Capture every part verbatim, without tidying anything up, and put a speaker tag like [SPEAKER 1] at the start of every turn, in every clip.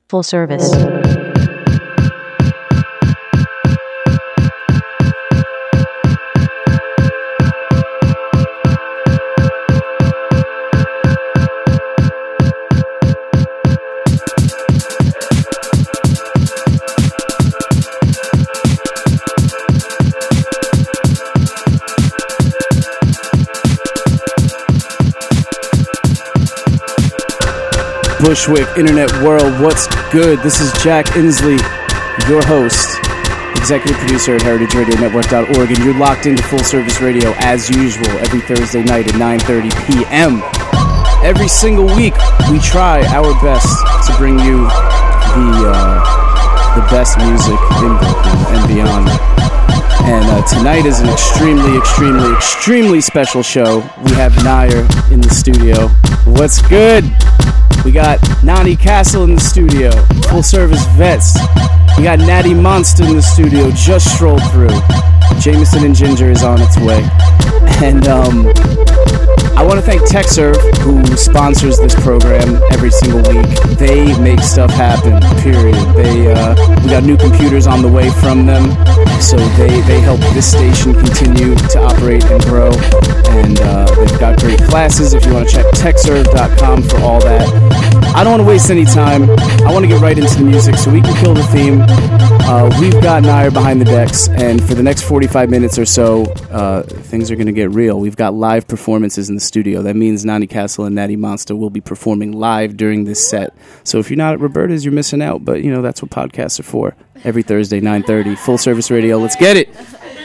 [SPEAKER 1] Full service.
[SPEAKER 2] Bushwick Internet World, what's good? This is Jack Inslee, your host, executive producer at heritage radio network dot org, and you're locked into Full Service Radio as usual every Thursday night at nine thirty p.m. Every single week, we try our best to bring you the uh, the best music in Brooklyn and beyond. And uh, tonight is an extremely, extremely, extremely special show. We have Nair in the studio. What's good? We got Nani Castle in the studio, Full Service Vets. We got Natty Monster in the studio, just strolled through. Jameson and Ginger is on its way. And um, I want to thank TechServe, who sponsors this program every single week. They make stuff happen, period. They uh, we got new computers on the way from them, so they, they help this station continue to operate and grow. And uh, they've got great classes if you want to check tech serve dot com for all that. I don't want to waste any time. I want to get right into the music so we can kill the theme. Uh, we've got Nair behind the decks, and for the next forty-five minutes or so, uh, things are going to get real. We've got live performances in the studio. That means Nani Castle and Natty Monster will be performing live during this set. So if you're not at Roberta's, you're missing out, but you know that's what podcasts are for. Every Thursday, nine thirty, Full Service Radio. Let's get it!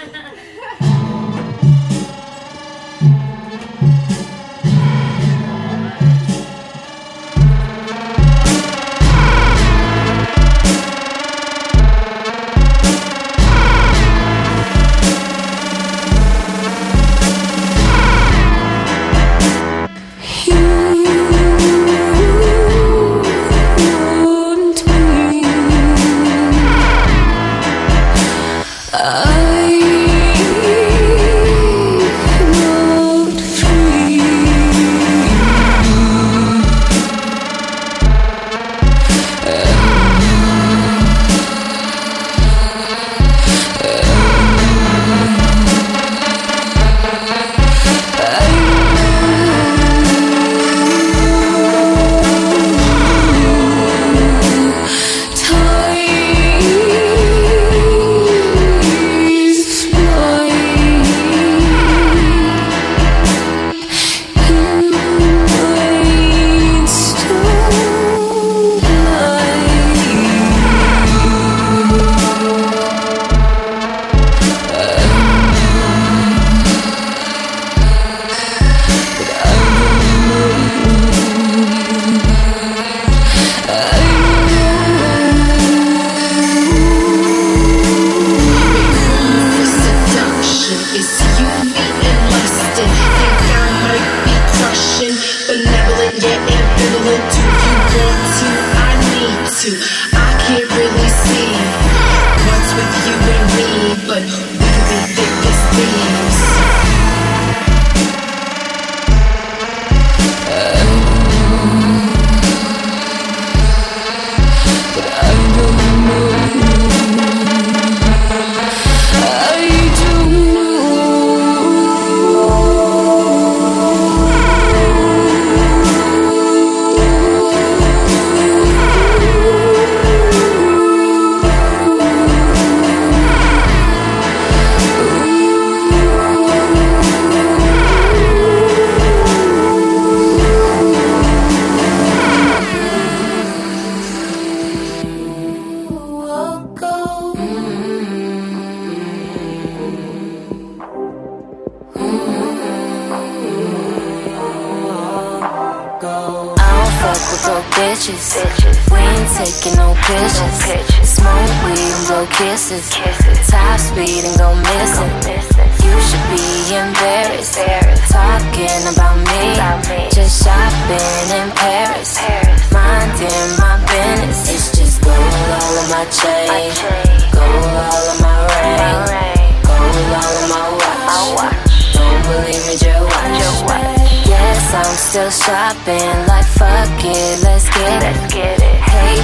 [SPEAKER 3] We ain't taking no pictures. Smoke weed and blow kisses. Top speed and go missing. You should be embarrassed. Talking about me. Just shopping in Paris. Minding my business. It's just gold all of my chain. Gold all of my ring. Gold all of my watch. Don't believe me, just watch. Yes, I'm still shopping. Like fuck it, let's get it. Hey, but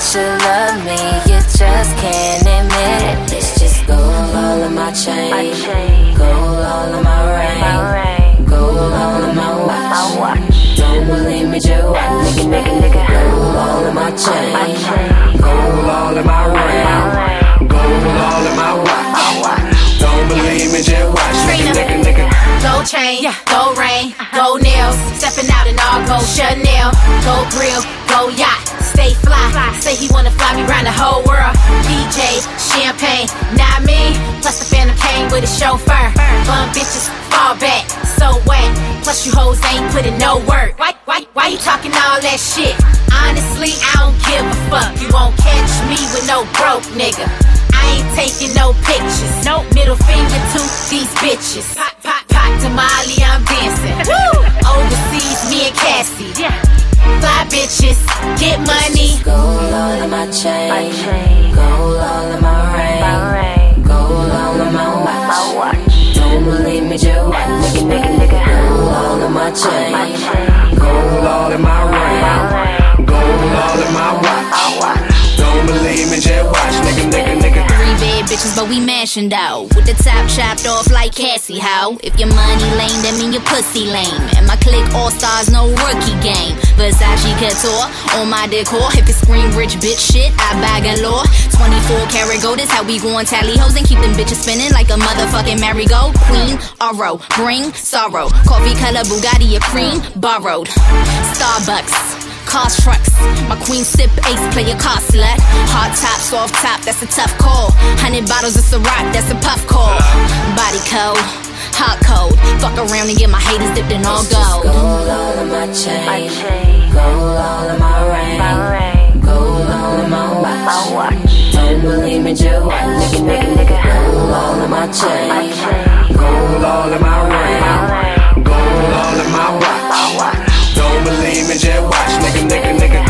[SPEAKER 3] should love me, you just can't admit it. It's just gold all in my chain, gold all in my ring, gold all in my watch. Don't believe me, just watch. Nigga, nigga, nigga. Gold all in my chain, gold all in my ring, gold all in my watch. Don't believe me, just watch. Nigga, nigga, nigga.
[SPEAKER 1] Gold chain, gold ring, gold nails. Stepping out in all gold Chanel, gold grill, gold yacht. Stay fly, say he wanna fly me round the whole world. D J, champagne, not me. Plus the Phantom came with a chauffeur. Bum bitches, fall back, so wet. Plus you hoes ain't putting no work. Why, why, why you talking all that shit? Honestly, I don't give a fuck. You won't catch me with no broke nigga. I ain't taking no pictures. No middle finger to these bitches. Pop, pop, pop to Molly, I'm dancing. Woo! Overseas, me and Cassie. Yeah. Fly bitches, get money.
[SPEAKER 3] Gold all in my chain, gold all in my ring, gold all in my watch. Don't believe me, just watch. Nigga, nigga, nigga. Gold all in my chain, gold all in my ring, gold all in my watch. Don't believe me, just watch. Nigga, nigga, nigga.
[SPEAKER 4] Three bad bitches, but we mashing out. With the top chopped off like Cassie, how? If your money lame, that mean your pussy lame. And my clique all stars, no rookie game. Versace couture on my decor. If it scream rich bitch shit, I bag galore. twenty-four karat gold is how we go on tally hoes and keep them bitches spinning like a motherfucking merry-go. Queen, Oro, bring sorrow. Coffee color Bugatti, a cream, borrowed. Starbucks. Cars, trucks, my queen sip ace, play a car slut. Hard top, soft top, that's a tough call. Hundred bottles, it's a rock, that's a puff call. Body code, hot code. Fuck around and get my haters dipped in all gold.
[SPEAKER 3] Gold all in my chain, gold all in my ring, gold all in my watch. Don't believe me, just watch. Nigga, nigga, nigga. Gold all in my chain, gold all in my ring, gold all in my watch. Don't believe me, just watch. Nigga, nigga, nigga.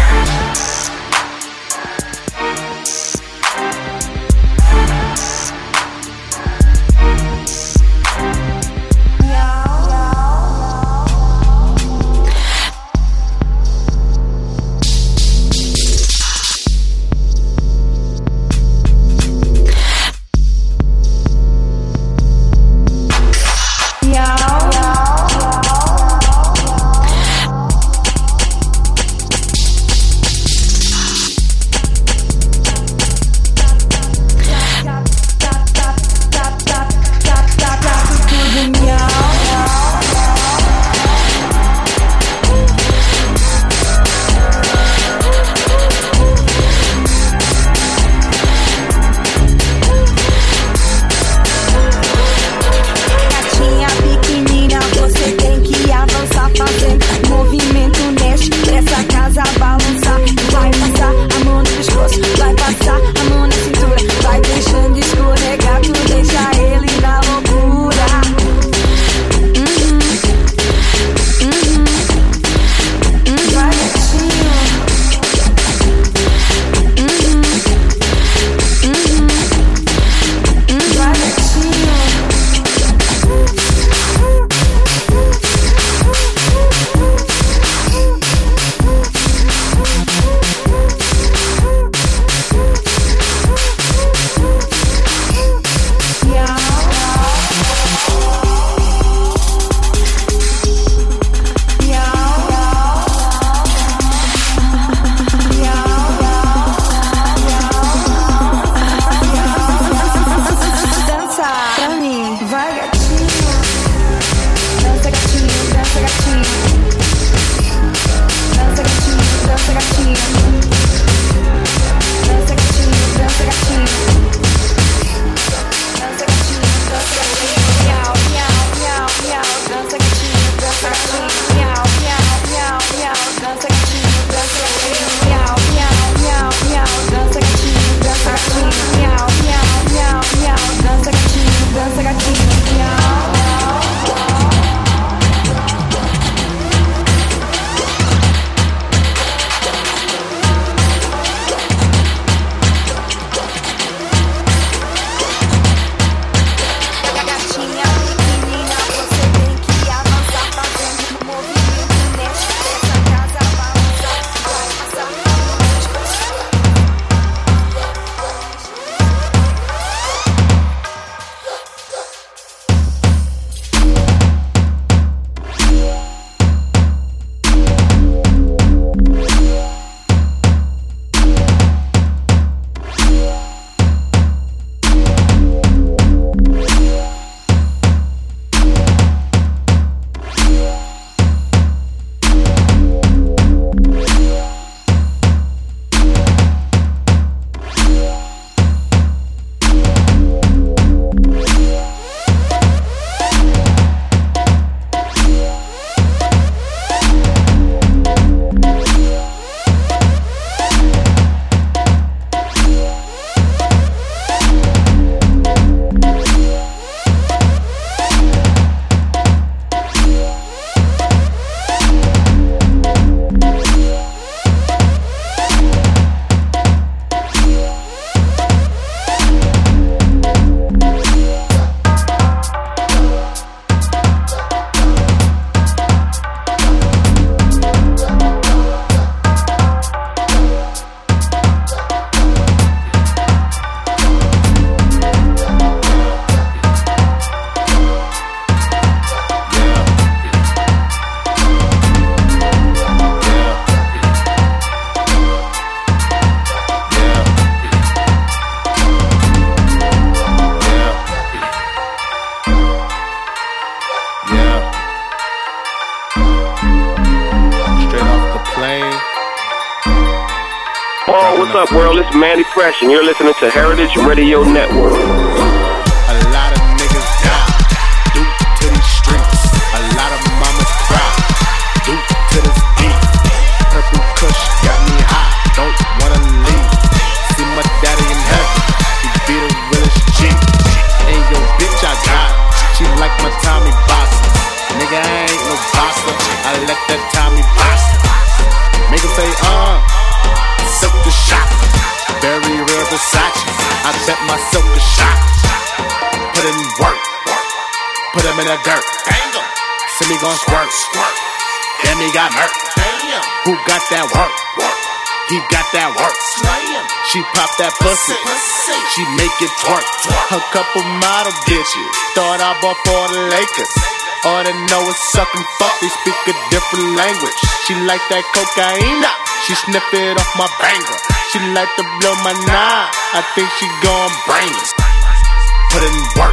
[SPEAKER 5] what's up, world? It's Manny Fresh, and you're listening to Heritage Radio Network.
[SPEAKER 6] A lot of niggas die due to these streets. A lot of mamas cry due to this beat. Purple Kush got me high, don't wanna leave. See my daddy in heaven, he be the realest G. And yo, bitch, I got it. She like my Tommy Bossa. Nigga, I ain't no bossa. I let that Tommy Bossa make him say, uh, silk the shot. Very rare Versace. I bet myself a shot. Put in work. Put him in the dirt. See me gon' squirt. Damn, he got murk. Who got that work? He got that work. She pop that pussy. She make it twerk. A couple model bitches thought I bought for the Lakers. All they know is suck and fuck. They speak a different language. She like that cocaine. She sniff it off my banger. She like to blow my nine. I think she gon' bring it. Put in work.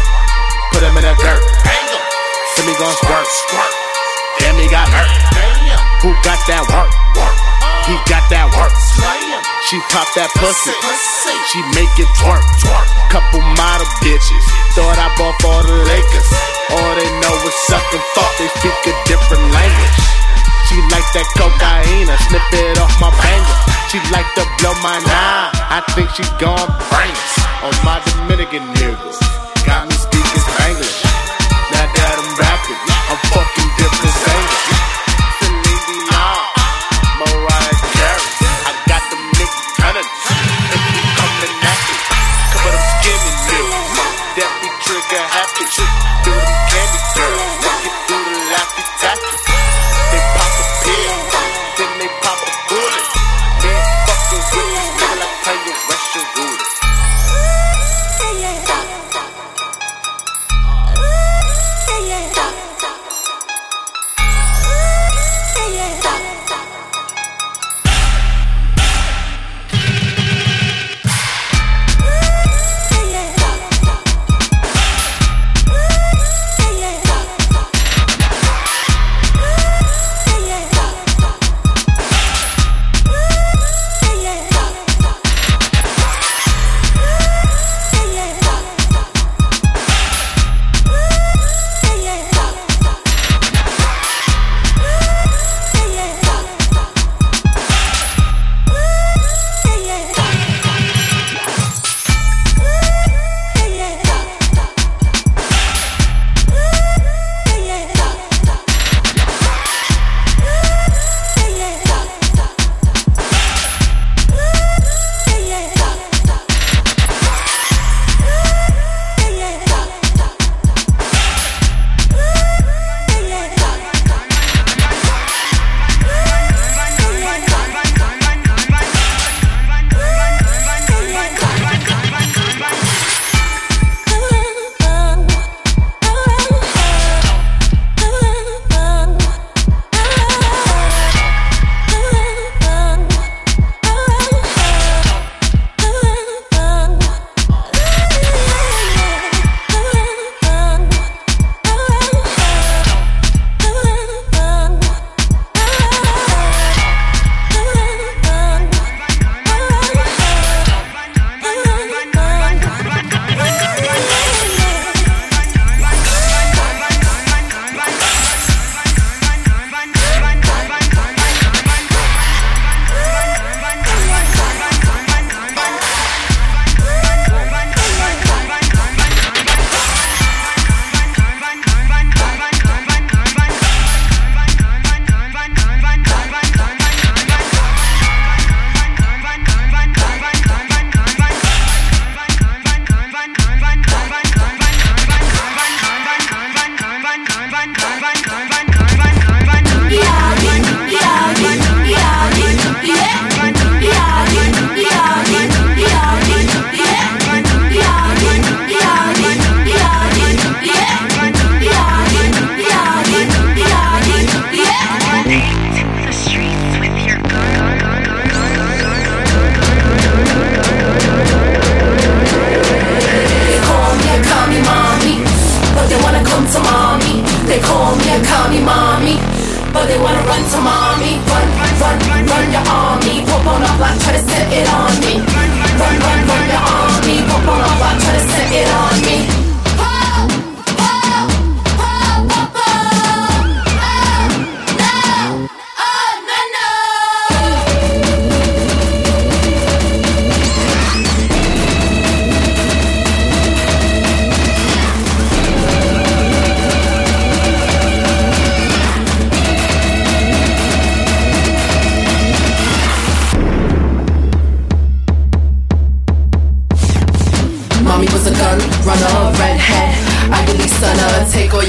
[SPEAKER 6] Put him in the dirt. See me gon' squirt. Damn, he got hurt. Who got that work? He got that work. She pop that pussy. She make it twerk. Couple model bitches thought I bought for the Lakers. All they know is suck and fuck. They speak a different language. She like that cocaine, I snip it off my banger. She like to blow my nine. I think she gon' bring it on my Dominican niggas. Got me speaking English. Now that I'm rapping, I'm fucking different singers. Celine Dion, Mariah Carey. I got them niggas cunning. If you coming at me, cover them skinny niggas. That be trigger happy. Do them candy girls. Walk it through the laffy taffy. They pop a pill, then they pop a bullet. Man, fucking with this nigga like playing Russian roulette.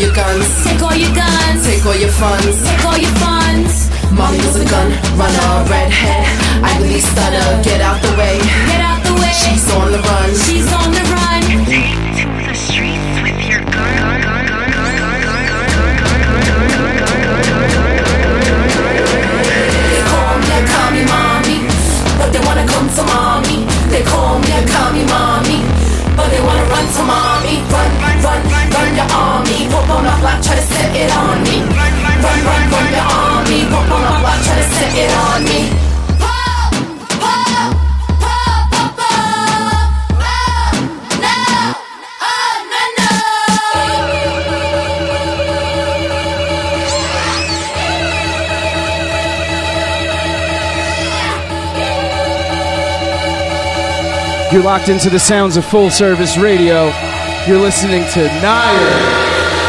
[SPEAKER 7] your guns.
[SPEAKER 4] Take all your guns.
[SPEAKER 7] Take all your funds.
[SPEAKER 4] Take all your funds.
[SPEAKER 7] Mommy was a gun runner, redhead, ugly stunner. Get out the way.
[SPEAKER 4] Get out the way.
[SPEAKER 7] She's on the run.
[SPEAKER 4] She's on the run.
[SPEAKER 8] Take to the streets with your gun.
[SPEAKER 7] They call me a commie mommy, but they wanna come to mommy. They call me a commie mommy, but they wanna run to mommy. Run, run, run your army. Pop on my block, try to set it on me. Run, run, run, run your army. Pop on my block, try to set it on me.
[SPEAKER 1] Pop, pop, pop, pop, pop. Oh, no, oh, no, no.
[SPEAKER 2] You're locked into the sounds of Full Service Radio. You're listening to Nair.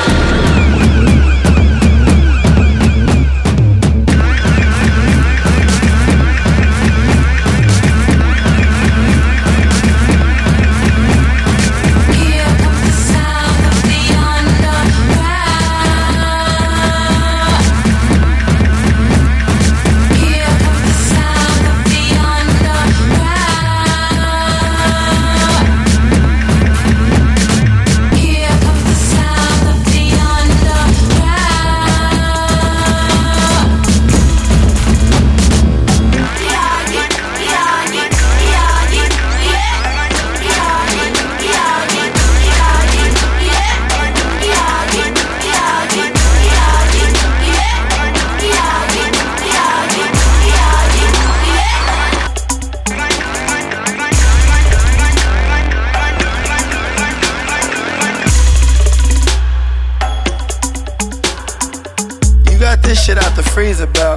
[SPEAKER 9] Shit out the freezer, bro.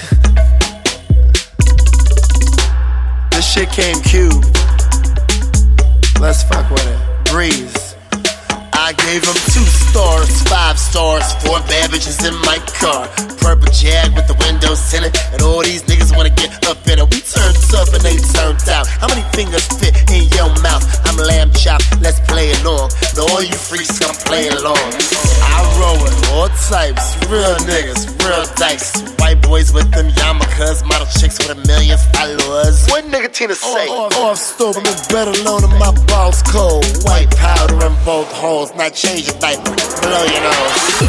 [SPEAKER 9] This shit came cube. Let's fuck with it. Breeze. I gave him two stars, five stars, four bad bitches in my car. Purple Jag with the windows tinted, and all these niggas wanna get up in it. We turned up and they turned out. How many fingers fit in your mouth? I'm lamb chop, let's play along. Now all you freaks come play along. I roll with all types, real niggas, real dice. White boys with them yarmulkes, model chicks with a million followers. What nigga Tina say? Off, off stove, I'm better alone in my balls cold. White powder in both holes, not change your diaper, blow your nose.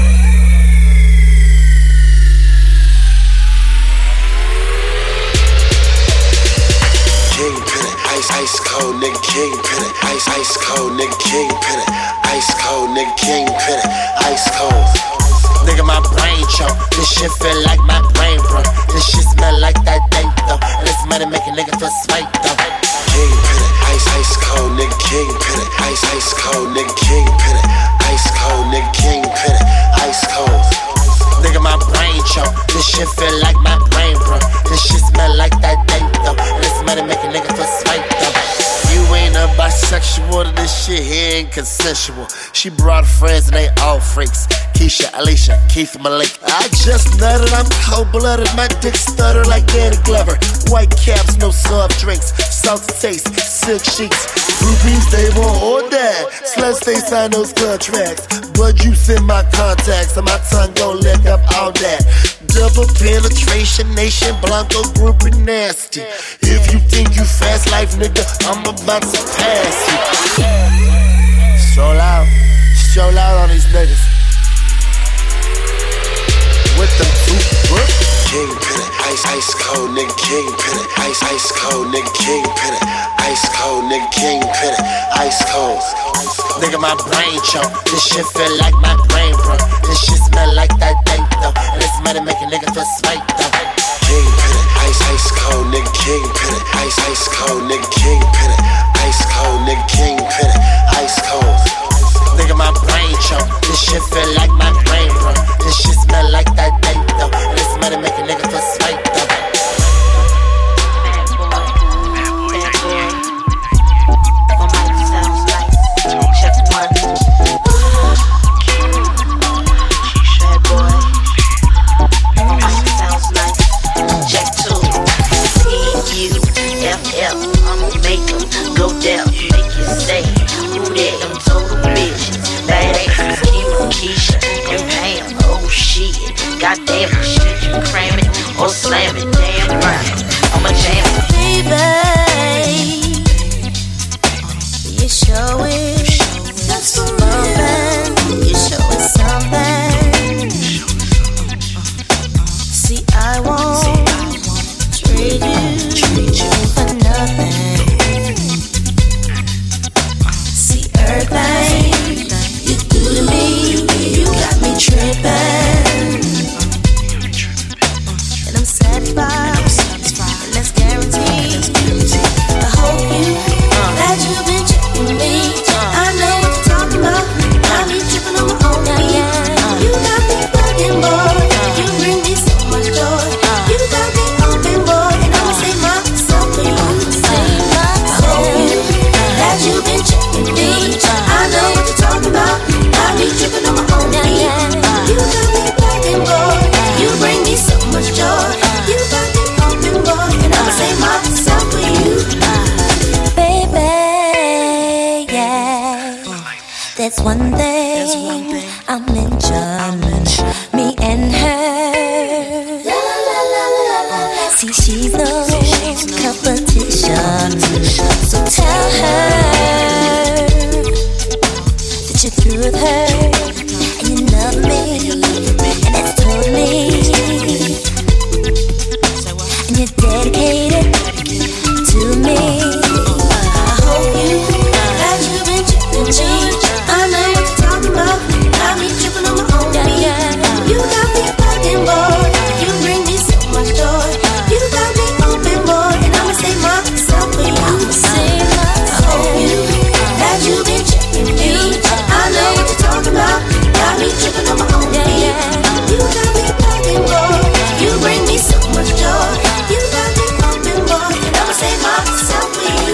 [SPEAKER 9] Kingpin it, ice, ice cold nigga, kingpin it, ice, ice cold nigga, kingpin it, ice cold nigga, kingpin it, ice cold. Nigga, my brain choke. This shit feel like my brain broke. This shit smell like that dank though. And this money make a nigga feel swank though. Kingpin it, ice, ice cold nigga, kingpin it, ice, ice cold nigga, kingpin it, ice cold nigga, kingpin it, ice cold. Nigga, my brain choke. This shit feel like my brain broke. This shit smell like that dank though. And this money make a nigga feel swank though. You ain't a bisexual, this shit here ain't consensual. She brought friends and they all freaks. Keisha, Alicia, Keith, Malik. I just nutted, I'm cold-blooded. My dick stutter like Danny Glover. White caps, no soft drinks. Salty taste, silk sheets. Groupies, they want all that. Sluts, they sign those contracts. Blood juice in my contacts, and my tongue gon' lick up all that. Double penetration, nation, Blanco group and nasty. If you think you fast life, nigga, I'm about to pass you. Stroll out, stroll out on these niggas. With them two Kingpin it, ice, ice cold nigga, kingpin it, ice, ice cold nigga, kingpin it, ice cold nigga, kingpin it, ice cold. Nigga, my brain choke. This shit feel like my brain broke. This shit smell like that dank though. And this money make a nigga feel swank though. Kingpin it, ice, ice cold nigga, kingpin it, ice, ice cold nigga, kingpin it, ice cold nigga, kingpin it, ice cold. Nigga, my brain choke. This shit feel like my brain broke. This shit smell like that dank though. And this money make a nigga feel swank though.
[SPEAKER 8] I'ma make
[SPEAKER 3] it's one thing, I'll mention, me and her. See, she's no competition, so tell her that you're through with her and you love me, and that's totally, and you're dedicated to me. I hope you that you've been tripping, change. I know what you're talking about. Got me tripping on my own feet. You got me fucking bored. You bring me so much joy. You got me open, boy, and I'ma save myself for you. I'ma save myself. I hope you that you've been tripping, change. I know what you're talking about. Got me tripping on my own feet. You got me fucking bored. You bring me so much joy. You got me open, boy, and I'ma save myself for you.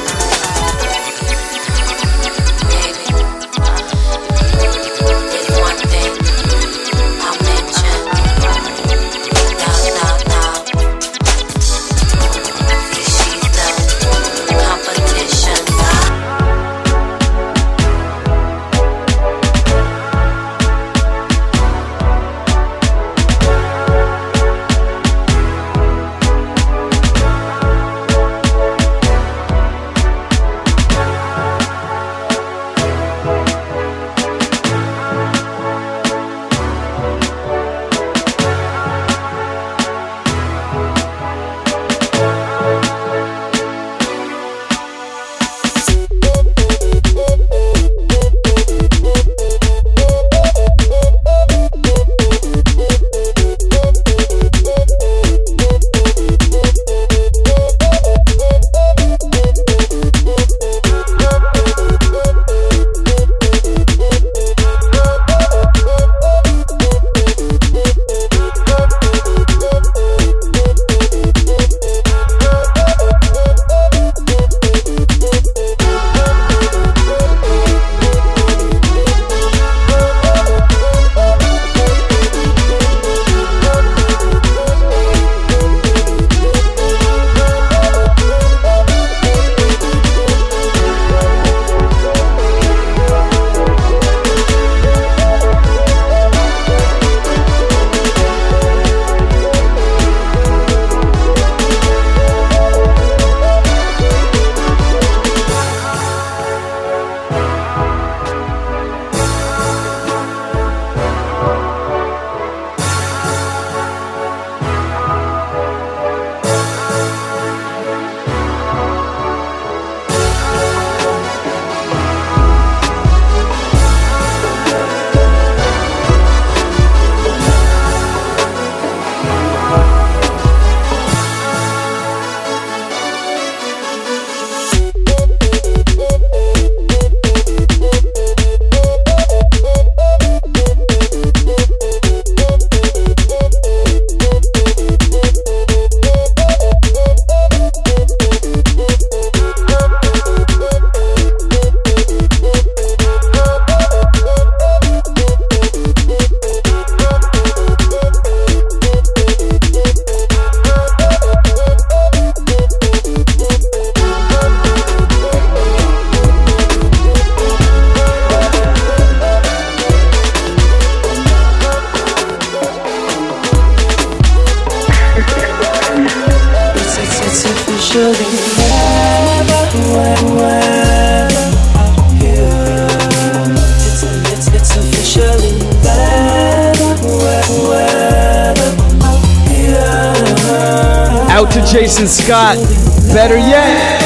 [SPEAKER 2] Out to Jason Scott. Better yet.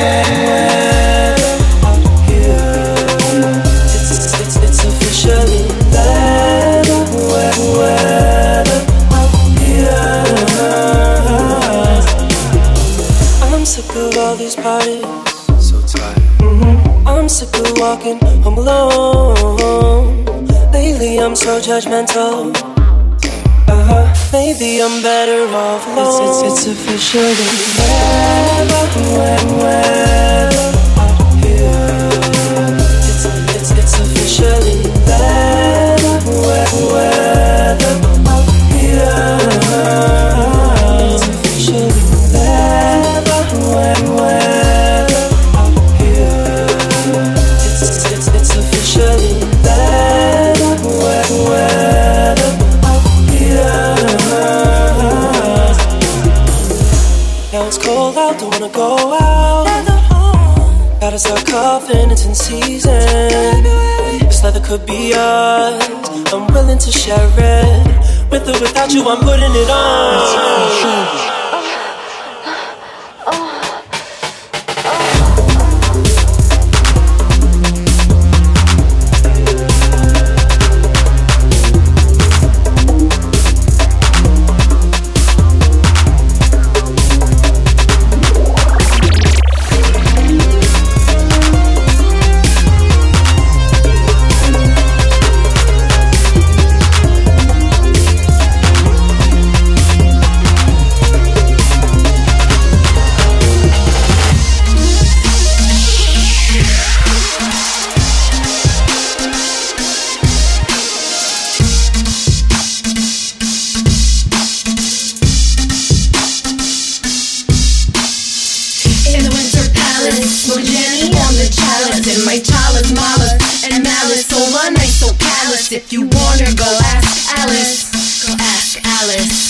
[SPEAKER 10] I'm sick of all these parties. So tired. Mm-hmm. I'm sick of walking home alone. Lately I'm so judgmental. Uh-huh. Maybe I'm better off alone. It's, it's, it's officially wherever, wherever I'm here. It's, it's, it's officially better, wherever I'm here. It's officially better, wherever I'm here. It's, it's, it's officially out. Gotta start coughing, it's in season. This leather could be ours. I'm willing to share it. With or without you, I'm putting it on.
[SPEAKER 7] If you wanna go ask Alice, go ask Alice.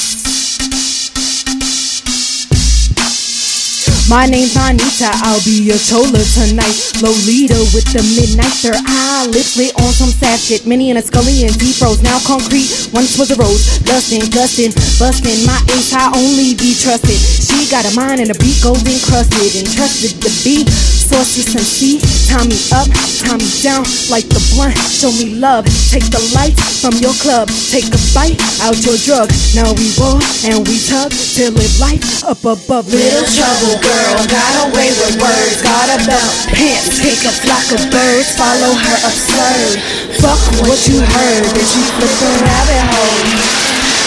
[SPEAKER 11] My name's Anita, I'll be your chola tonight. Lolita with the midnight, their eyelids lit on some sad shit. Minnie and a Scully and D-Froze, now concrete, once was a rose. Dustin, gustin, bustin', my ace I only be trusted. She got a mind and a beat gold encrusted. And trusted to be saucy some C. Tie me up, tie me down like the blunt. Show me love, take the lights from your club. Take a bite out your drug. Now we roll and we tug to live life up above.
[SPEAKER 7] Little trouble girl, got away with words. Got a belt, pants, take a flock of birds. Follow her absurd.
[SPEAKER 11] Fuck what you heard, bitch, you flippin' rabbit holes.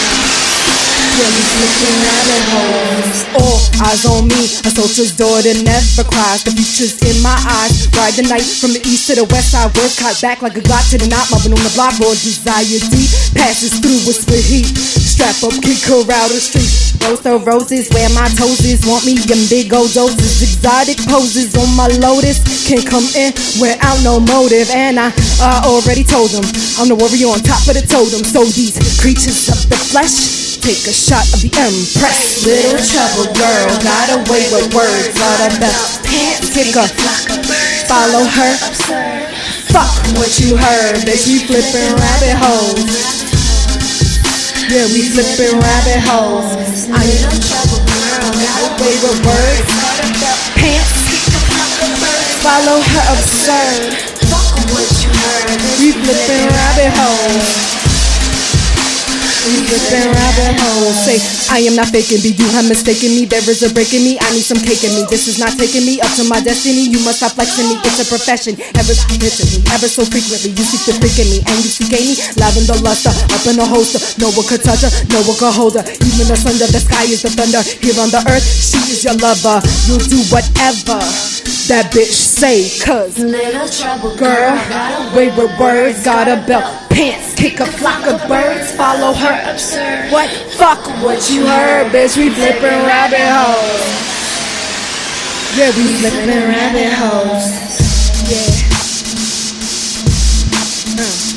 [SPEAKER 11] Yeah, we flippin' rabbit holes. All eyes on me, a soldier's daughter never cries. The future's in my eyes. Ride the night from the east to the west side. Work caught back like a Glock to the knot. Mobbing on the block, raw desire deep. Passes through whisper heat. Strap up, kick her out the street. Rose the roses, where my toes is. Want me in big old doses. Exotic poses on my Lotus. Can't come in without no motive. And I, I already told them I'm the warrior on top of the totem. So these creatures of the flesh take a shot of the Empress.
[SPEAKER 7] Little trouble girl, got away with words. Got a belt, pants,
[SPEAKER 11] kick her, follow her. Fuck what you heard, bitch, we flippin' rabbit holes. Yeah, we flippin' rabbit holes. I am trouble girl, got away with words. Got a belt, pants, follow her absurd.
[SPEAKER 7] Fuck what you heard,
[SPEAKER 11] we flippin' rabbit holes. We flippin' rabbit holes. Say, I am not faking me, you have mistaken me. There is a break in me, I need some cake in me. This is not taking me up to my destiny. You must stop flexing me, it's a profession. Ever hitting me, ever so frequently. You seek to freaking me, and you seek me. Lavender luster, up in a holster. No one could touch her, no one could hold her. Even the sun, the sky is the thunder. Here on the earth, she is your lover. You'll do whatever that bitch say, cause
[SPEAKER 7] little trouble
[SPEAKER 11] girl, got away with words. Got a belt, pants, kick a flock of birds. Follow her absurd. What? Fuck what you heard, bitch, we flippin' rabbit holes. Yeah, we flippin' rabbit holes. Yeah. Uh.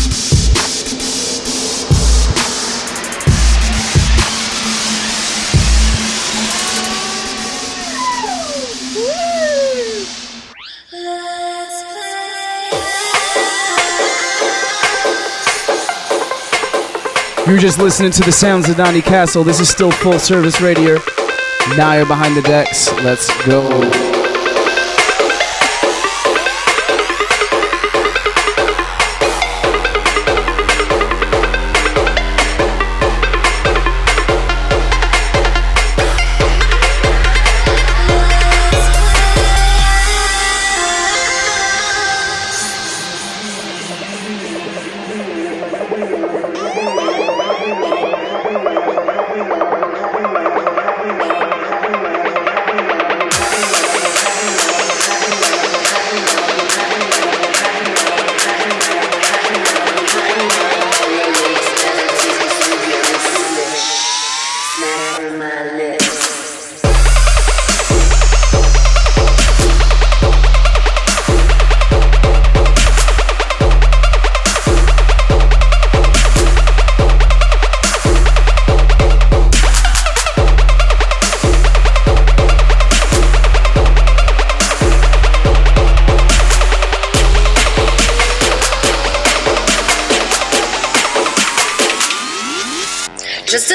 [SPEAKER 2] You were just listening to the sounds of Donnie Castle. This is still Full Service Radio. Now you're behind the decks. Let's go.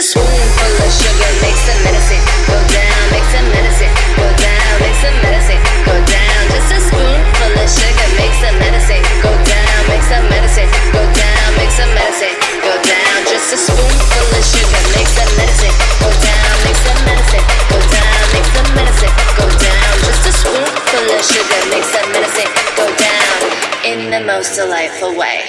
[SPEAKER 3] a spoonful of sugar makes the medicine go down, makes the medicine go down, makes the medicine go down. Just a spoonful of sugar makes the medicine go down, makes the medicine go down, makes the medicine go down. Just a spoonful of sugar makes the medicine go down, makes the medicine go down, makes the medicine go down. Just a spoonful of sugar makes the medicine go down in the most delightful way.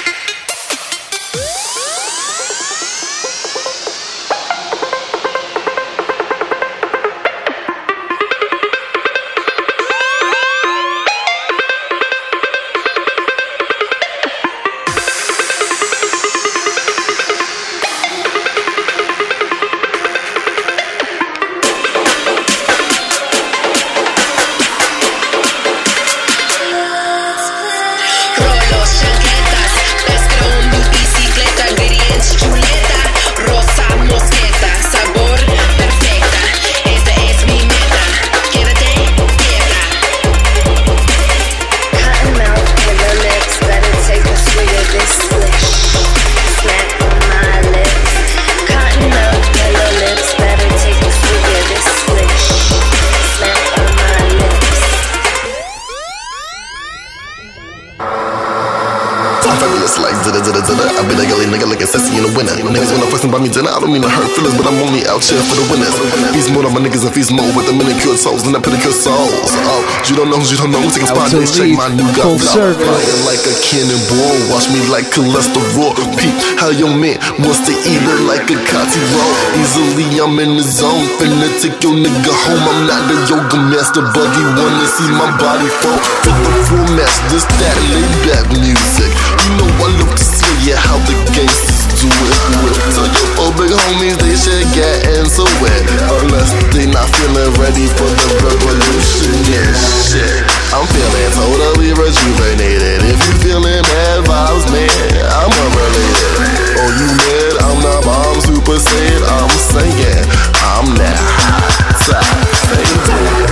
[SPEAKER 12] I be that gully nigga looking sassy in the winter. Niggas wanna fuss and buy me dinner, I don't mean to hurt feelings, but I'm only out here for the winners. Feast mode on my niggas and feast mode with the manicure toes and that pedicure soles. Oh, you don't know, you don't know, take a spot, they check my new gun. Flying like a cannonball, watch me like cholesterol. Peep how your man wants to eat it like a Cotty roll. Easily I'm in the zone, finna take your nigga home. I'm not the yoga master, but he wanna see my body fall. Fit the full match, this that laid back music. You know I love to see yeah, how the gangsters do it. So your four big homies, they should get into it. Unless they not feeling ready for the revolution. Yeah, shit. I'm feeling totally rejuvenated. If you feeling bad vibes, man, I'm unrelated. Oh, you mad? I'm not bomb super saiyan. I'm saying I'm that hot top favorite.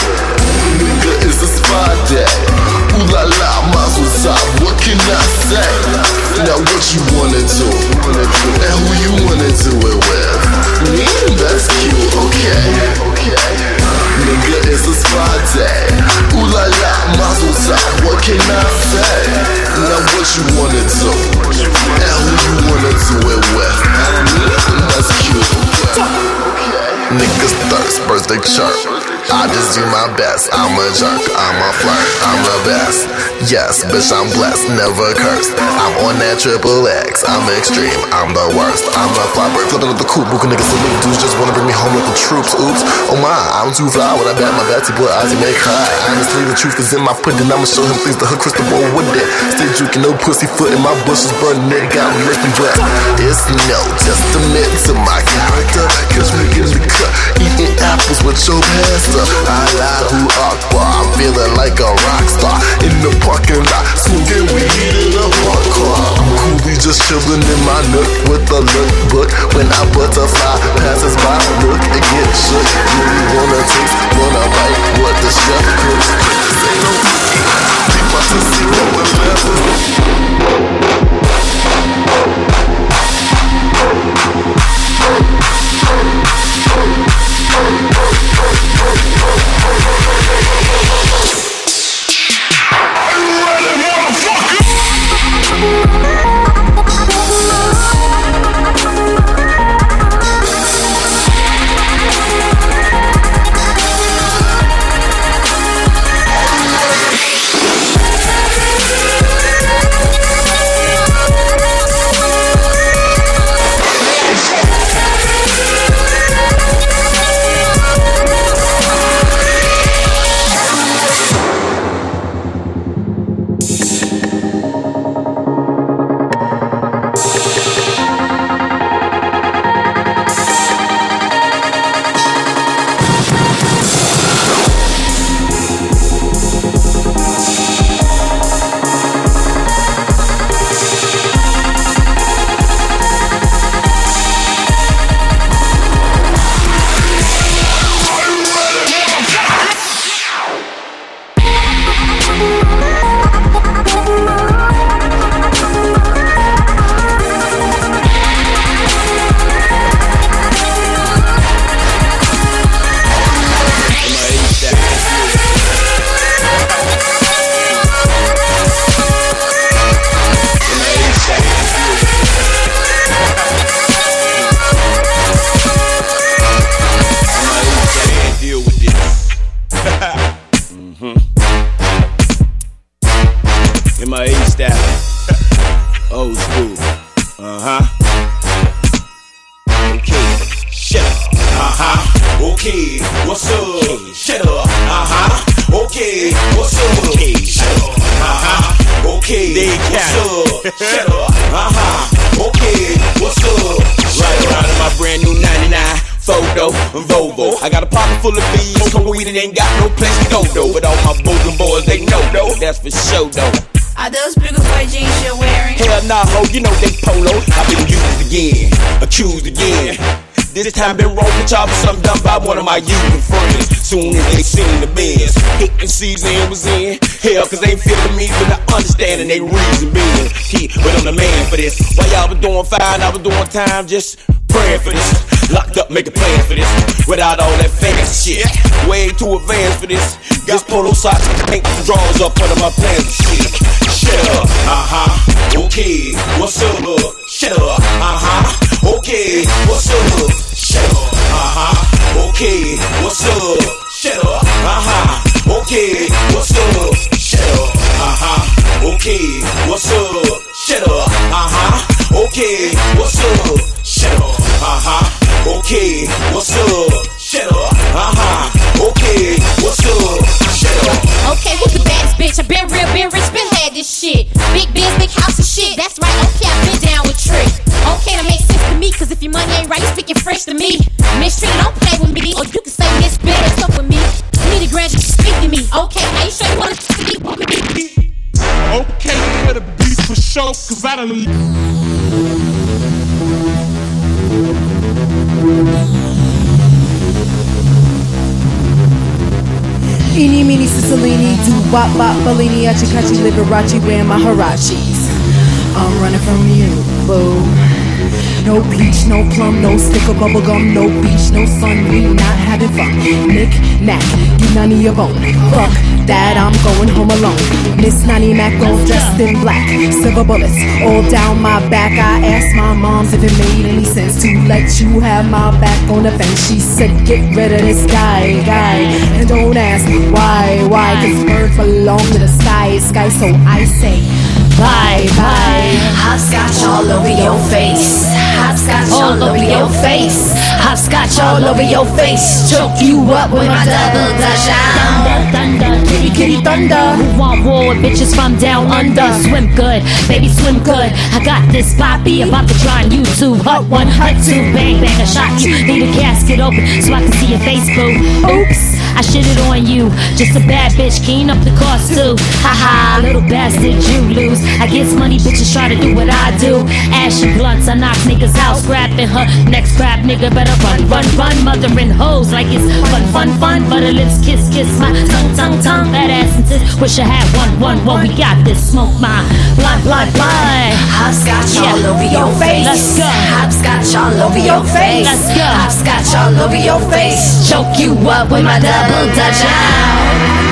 [SPEAKER 12] Nigga, it's a spot day. Ooh la la, mazel tov. What can I say? Now what you wanna do? And who you wanna do it with? Me? That's cute, okay. Okay. Nigga, it's a spa day. Ooh la la, mazel tov. What can I say? Now what you wanna do? And who you wanna do it with? Me? That's cute, okay. Niggas thirst, birthday chirp. I just do my best, I'm a jerk, I'm a flirt, I'm the best. Yes, bitch, I'm blessed, never cursed. I'm on that triple X, I'm extreme, I'm the worst. I'm the flopper, flipping up the coop, booking niggas for little dudes, just wanna bring me home like the troops. Oops, oh my, I'm too fly when I bat my batty boy eyes, he may cry. Honestly, the truth is in my pudding, I'ma show him things, the hood crystal ball with it. Stay drinking, no pussy foot in my bushes, burn nigga, got me lifting, but it's no testament to my character. Catch me in the cut, eating apples with your pastor. Allahu Akbar, I'm feeling like a rock star in the parking lot, smoking weed in a park car. I'm coolly just chilling in my nook with a lookbook. When I butterfly passes by, look and get shook. Really wanna taste, wanna bite what the chef cooks. This ain't no cookie, deep up to zero eleven.
[SPEAKER 13] Uh-huh. Okay, what's up? Okay, shut up. Uh-huh. Okay, they what's up? Shut up. Uh-huh. Okay, what's up? Right around in my brand new ninety-nine photo and Volvo. I got a pocket full of bees, smoking weed and ain't got no place to go though. But all my bosom boys, they know though. That's for sure though.
[SPEAKER 14] Are those bigger white jeans you're wearing?
[SPEAKER 13] Hell nah, ho, you know they polo. I've been used again, accused again. This time been wrong with y'all for something done by one of my using friends. Soon as they seen the Benz, hitting season was in. Hell, cause they ain't feeling me, but I understand and they reason being. He, but I'm the man for this. While y'all was doing fine, I was doing time, just praying for this. Locked up, make a plan for this. Without all that fancy shit. Way too advanced for this. This polo socks, paint the drawers up under my plans and shit. Shut up, uh-huh. Okay, what's up? Shut up, uh-huh. Okay, what's up? Shut up, uh-huh. Okay, what's up? Shut up, uh-huh. Okay, what's up? Shut up, uh-huh. Okay, what's up? Shut up, uh-huh. Okay, what's up? Shut up, uh-huh. Okay, what's up? Shut up, uh-huh. Okay, what's up? Shut up.
[SPEAKER 1] Okay, who's the baddest bitch? I been real, been rich, been had this shit. Big biz, big house and shit. That's right, okay, I've been down with Trick. Okay, that makes sense to me, cause if your money ain't right, you speaking fresh to me. Mistreated, don't play with me. Or you can say this bitch, what's up with me? You need a grant, you speak to me. Okay, are you sure you wanna speak with me?
[SPEAKER 15] Okay, for the beats for sure, cause I don't
[SPEAKER 11] Eeny, meeny, Sicilini, do bop, bop, Bellini, Achikachi, Liberace, wear my Harachis. I'm running from you, boo. No peach, no plum, no stick of bubblegum, no beach, no sun, we not having fun. Nick, knack, you none of your bone. Fuck that, I'm going home alone. Miss Nanny Mac, all dressed in black. Silver bullets all down my back. I asked my moms if it made any sense to let you have my back on the fence. She said, get rid of this guy, guy. And don't ask me why, why. Cause birds belong to the sky, sky, so I say bye, bye.
[SPEAKER 7] Hopscotch all over your face. Hopscotch all over your face. Hopscotch all over your face. Choke you up with my double dutch out.
[SPEAKER 4] Thunder, thunder, kitty, kitty, thunder. Who want war with bitches from down under? Swim good, baby, swim good. I got this poppy about to try on YouTube. Hut one, hut two, bang, bang, I shot you. Need a casket open so I can see your face, boo. Oops, I shitted on you. Just a bad bitch, keen up the cost too. Haha, little bastard, you lose. I get money, bitches try to do what I do. Ashy blunts, I knock niggas out, scrapping her next crap, nigga better run, run, run. Mothering hoes like it's fun, fun, fun. Butter lips, kiss, kiss my tongue, tongue, tongue. That ass and tits, wish I had one, one, one. We got this, smoke my blood, blood, blood.
[SPEAKER 7] Hopscotch
[SPEAKER 4] yeah.
[SPEAKER 7] all over your face.
[SPEAKER 4] Let's go.
[SPEAKER 7] Hopscotch all over your face.
[SPEAKER 4] Let's go.
[SPEAKER 7] Hopscotch all over your face. Choke you up with my double dutch out.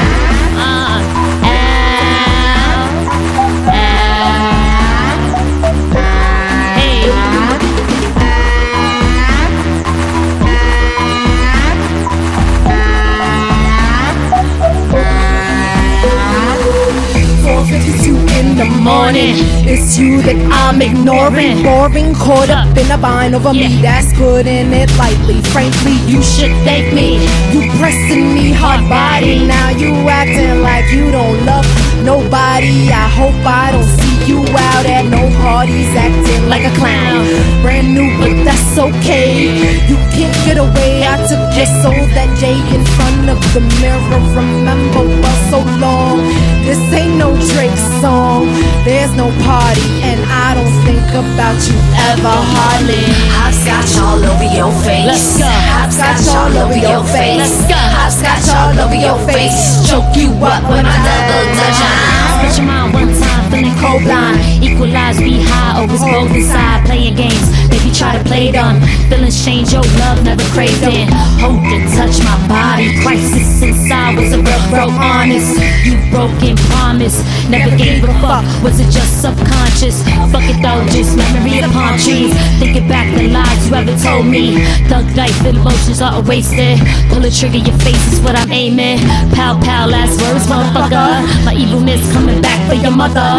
[SPEAKER 11] In the morning, it's you that I'm ignoring. Boring, caught up in a bind over yeah. me. That's putting it lightly. Frankly, you should thank me. You pressing me hard body. Now you acting like you don't love nobody. I hope I don't see you out at no parties acting like a clown. Brand new, but that's okay. You can't get away. I took your soul that day in front of the mirror. Remember for so long. This ain't no Drake song. There's no party, and I don't think about you ever hardly.
[SPEAKER 7] Hopscotch all over your face.
[SPEAKER 4] Let's go.
[SPEAKER 7] Hopscotch all over your face.
[SPEAKER 4] Let's go.
[SPEAKER 7] Hopscotch all over your face. Choke you up with my double dutch out.
[SPEAKER 4] Split your mind one time, feeling cold blind. Equalize, be high, always both inside. Playing games, baby try to play dumb. Feelings change, your love never craved in. Hold and touch my body. Crisis inside was a real, real honest. You broken promise, never gave a fuck. Was it just subconscious? Fuck it though, just memory of palm trees. Thinking back the lies you ever told me. Thug life emotions are wasted. Pull the trigger, your face is what I'm aiming. Pow pow, last words, motherfucker. My evilness coming back for your mother.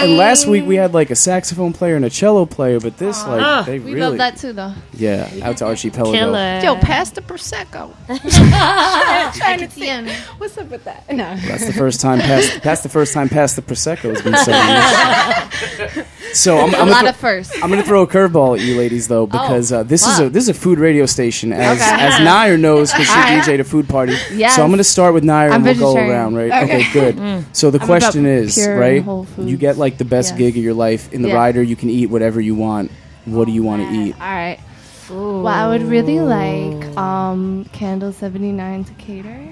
[SPEAKER 2] and last week we had like a saxophone player and a cello player, but this like
[SPEAKER 16] Oh,
[SPEAKER 2] they
[SPEAKER 17] We
[SPEAKER 2] really
[SPEAKER 17] love that too, though.
[SPEAKER 2] yeah. Out to Archipelago.
[SPEAKER 16] Killer.
[SPEAKER 14] Yo, pass the prosecco.
[SPEAKER 17] Trying to see
[SPEAKER 14] What's up with that? No.
[SPEAKER 2] That's the first time past. That's the first time past the prosecco has been said. So I'm, I'm
[SPEAKER 17] a lot
[SPEAKER 2] gonna
[SPEAKER 17] of firsts.
[SPEAKER 2] I'm going to throw a curveball at you ladies though, because uh, this is
[SPEAKER 17] wow.
[SPEAKER 2] a this is a food radio station, as
[SPEAKER 17] Okay.
[SPEAKER 2] as Nair knows because she
[SPEAKER 17] All right.
[SPEAKER 2] D J'd a food party.
[SPEAKER 17] Yes.
[SPEAKER 2] So I'm going to start with Nair
[SPEAKER 17] I'm
[SPEAKER 2] and we'll go
[SPEAKER 17] vegetarian.
[SPEAKER 2] around, right?
[SPEAKER 17] Okay.
[SPEAKER 2] Okay, good.
[SPEAKER 17] Mm.
[SPEAKER 2] So the
[SPEAKER 17] I'm
[SPEAKER 2] question
[SPEAKER 17] about
[SPEAKER 2] is,
[SPEAKER 17] pure
[SPEAKER 2] right?
[SPEAKER 17] and whole foods.
[SPEAKER 2] You get like the best
[SPEAKER 17] Yes.
[SPEAKER 2] gig of your life in the
[SPEAKER 17] Yeah.
[SPEAKER 2] rider. You can eat whatever you want. What do you want to eat?
[SPEAKER 17] All right. Well, I would really like um, Candle seventy-nine to cater.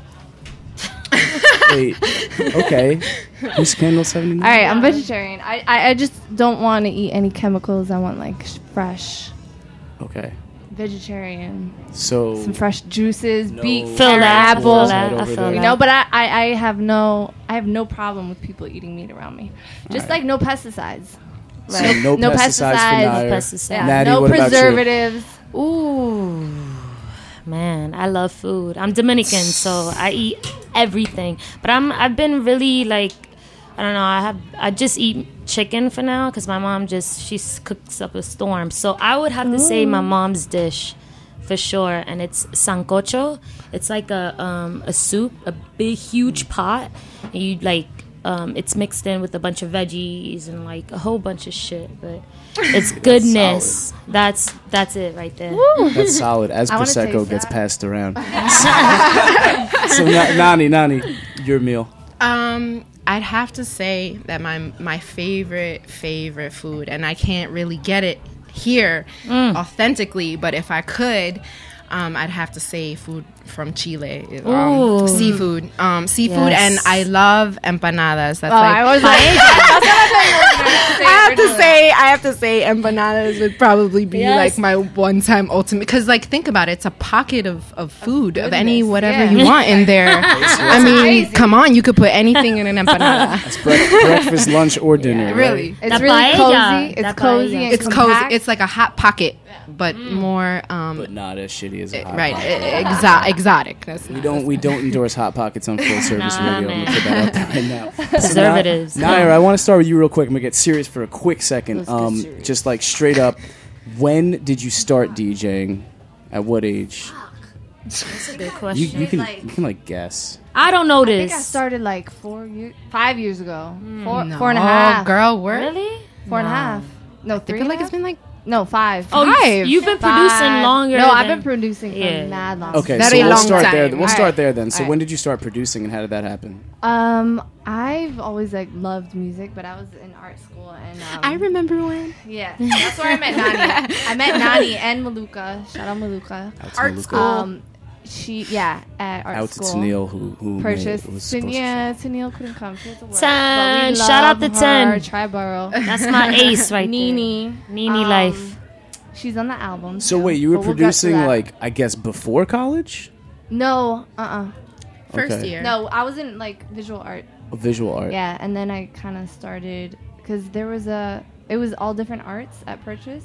[SPEAKER 2] Wait. Okay. Who's Candle seventy-nine?
[SPEAKER 17] All right, I'm vegetarian. I, I, I just don't want to eat any chemicals. I want like sh- fresh
[SPEAKER 2] Okay.
[SPEAKER 17] vegetarian.
[SPEAKER 2] So
[SPEAKER 17] Some fresh juices,
[SPEAKER 2] No
[SPEAKER 17] beet,
[SPEAKER 16] Feel
[SPEAKER 17] carrot,
[SPEAKER 16] that,
[SPEAKER 17] apple.
[SPEAKER 16] feel that, I feel
[SPEAKER 17] You
[SPEAKER 16] that.
[SPEAKER 17] know, but I, I, I have no I have no problem with people eating meat around me. Just
[SPEAKER 2] right.
[SPEAKER 17] like no pesticides.
[SPEAKER 2] So no pesticides for Nair.
[SPEAKER 16] No pesticides.
[SPEAKER 17] Yeah,
[SPEAKER 2] Natty,
[SPEAKER 17] no
[SPEAKER 2] what about you?
[SPEAKER 17] preservatives.
[SPEAKER 16] Ooh, man, I love food. I'm Dominican, so I eat everything. But I'm I've been really like, I don't know. I have I just eat chicken for now because my mom just she s- cooks up a storm. So I would have to say my mom's dish for sure, and it's sancocho. It's like a um a soup, a big huge pot. And you like. Um, it's mixed in with a bunch of veggies and like a whole bunch of shit, but it's goodness. That's that's it right there.
[SPEAKER 2] That's solid. As
[SPEAKER 17] I wanna
[SPEAKER 2] prosecco
[SPEAKER 17] taste
[SPEAKER 2] gets
[SPEAKER 17] that.
[SPEAKER 2] passed around. So Na- Nani, Nani, your meal.
[SPEAKER 14] Um, I'd have to say that my my favorite favorite food, and I can't really get it here authentically, but if I could, um, I'd have to say food from Chile, um,
[SPEAKER 16] Ooh.
[SPEAKER 14] seafood, um, seafood,
[SPEAKER 16] Yes.
[SPEAKER 14] and I love empanadas. That's
[SPEAKER 17] Oh,
[SPEAKER 14] like
[SPEAKER 17] I was like,
[SPEAKER 14] I have to say, I have to say, empanadas would probably be
[SPEAKER 16] Yes.
[SPEAKER 14] like my one-time ultimate. Because, like, think about it, it's a pocket of, of food, of, any
[SPEAKER 17] goodness,
[SPEAKER 14] whatever
[SPEAKER 17] yeah.
[SPEAKER 14] you want in there. I mean,
[SPEAKER 17] Crazy.
[SPEAKER 14] come on, you could put anything in an empanada.
[SPEAKER 2] It's bre- breakfast, lunch, or dinner.
[SPEAKER 14] Really,
[SPEAKER 2] right?
[SPEAKER 17] it's
[SPEAKER 16] The
[SPEAKER 17] really
[SPEAKER 16] paella.
[SPEAKER 17] cozy. It's
[SPEAKER 16] The
[SPEAKER 17] cozy.
[SPEAKER 16] paella.
[SPEAKER 17] And
[SPEAKER 14] it's cozy.
[SPEAKER 17] compact.
[SPEAKER 14] It's like a hot pocket, but more um,
[SPEAKER 2] But not as shitty as a hot
[SPEAKER 14] right,
[SPEAKER 2] pocket.
[SPEAKER 14] exo- exotic. That's
[SPEAKER 2] We don't we don't endorse hot pockets on full service
[SPEAKER 16] Nah,
[SPEAKER 2] radio. I'm
[SPEAKER 16] man.
[SPEAKER 2] gonna put that up right now.
[SPEAKER 16] Preservatives.
[SPEAKER 2] So, Na- Nair, I want to start with you real quick. I'm gonna get serious for a quick second. Um, just like straight up, when did you start DJing? At what age?
[SPEAKER 16] That's a good
[SPEAKER 2] You,
[SPEAKER 16] question.
[SPEAKER 2] you can
[SPEAKER 17] Like-
[SPEAKER 2] you can like guess.
[SPEAKER 16] I don't know
[SPEAKER 17] I think I
[SPEAKER 16] this.
[SPEAKER 17] started like four years, five years ago. Four,
[SPEAKER 14] no,
[SPEAKER 17] four and a half.
[SPEAKER 14] girl, work.
[SPEAKER 16] Really?
[SPEAKER 17] Four and a half. No,
[SPEAKER 14] I
[SPEAKER 17] three.
[SPEAKER 14] feel
[SPEAKER 17] and
[SPEAKER 14] like
[SPEAKER 17] a
[SPEAKER 14] it's been like
[SPEAKER 17] no five.
[SPEAKER 16] Oh, you-
[SPEAKER 14] Five.
[SPEAKER 16] you've been producing
[SPEAKER 17] Five.
[SPEAKER 16] longer.
[SPEAKER 17] No, I've
[SPEAKER 16] than-
[SPEAKER 17] been producing for
[SPEAKER 16] Yeah.
[SPEAKER 17] mad long.
[SPEAKER 2] Okay,
[SPEAKER 14] Very
[SPEAKER 2] so we'll
[SPEAKER 14] long
[SPEAKER 2] start
[SPEAKER 14] time.
[SPEAKER 2] there. We'll
[SPEAKER 17] All
[SPEAKER 2] start
[SPEAKER 17] right.
[SPEAKER 2] there then. So
[SPEAKER 17] All right.
[SPEAKER 2] when did you start producing, and how did that happen?
[SPEAKER 17] Um, I've always like loved music, but I was in art school and um,
[SPEAKER 14] I remember when.
[SPEAKER 17] yeah, that's where I met Nani. I met Nani and Maluka. Shout out Maluka.
[SPEAKER 2] Out to
[SPEAKER 14] Art
[SPEAKER 2] Maluka.
[SPEAKER 14] school.
[SPEAKER 17] Um, she yeah at art
[SPEAKER 2] Out to
[SPEAKER 17] school.
[SPEAKER 2] Tennille, who who
[SPEAKER 17] Purchased.
[SPEAKER 2] made, was supposed to
[SPEAKER 17] Yeah, Tennille couldn't come. She had to work.
[SPEAKER 16] Ten.
[SPEAKER 17] But we
[SPEAKER 16] Shout out
[SPEAKER 17] love
[SPEAKER 16] to Ten.
[SPEAKER 17] her. Triborough.
[SPEAKER 16] That's my ace right
[SPEAKER 17] Nini.
[SPEAKER 16] there. Nini
[SPEAKER 17] Um,
[SPEAKER 16] life.
[SPEAKER 17] She's on the album.
[SPEAKER 2] So
[SPEAKER 17] too,
[SPEAKER 2] wait, you were
[SPEAKER 17] but we'll get to
[SPEAKER 2] producing
[SPEAKER 17] that.
[SPEAKER 2] like I guess before college?
[SPEAKER 17] No, uh, uh
[SPEAKER 14] First
[SPEAKER 2] Okay.
[SPEAKER 14] year.
[SPEAKER 17] No, I was in like visual art.
[SPEAKER 2] Visual art.
[SPEAKER 17] Yeah, and then I kind of started because there was a. It was all different arts at Purchase,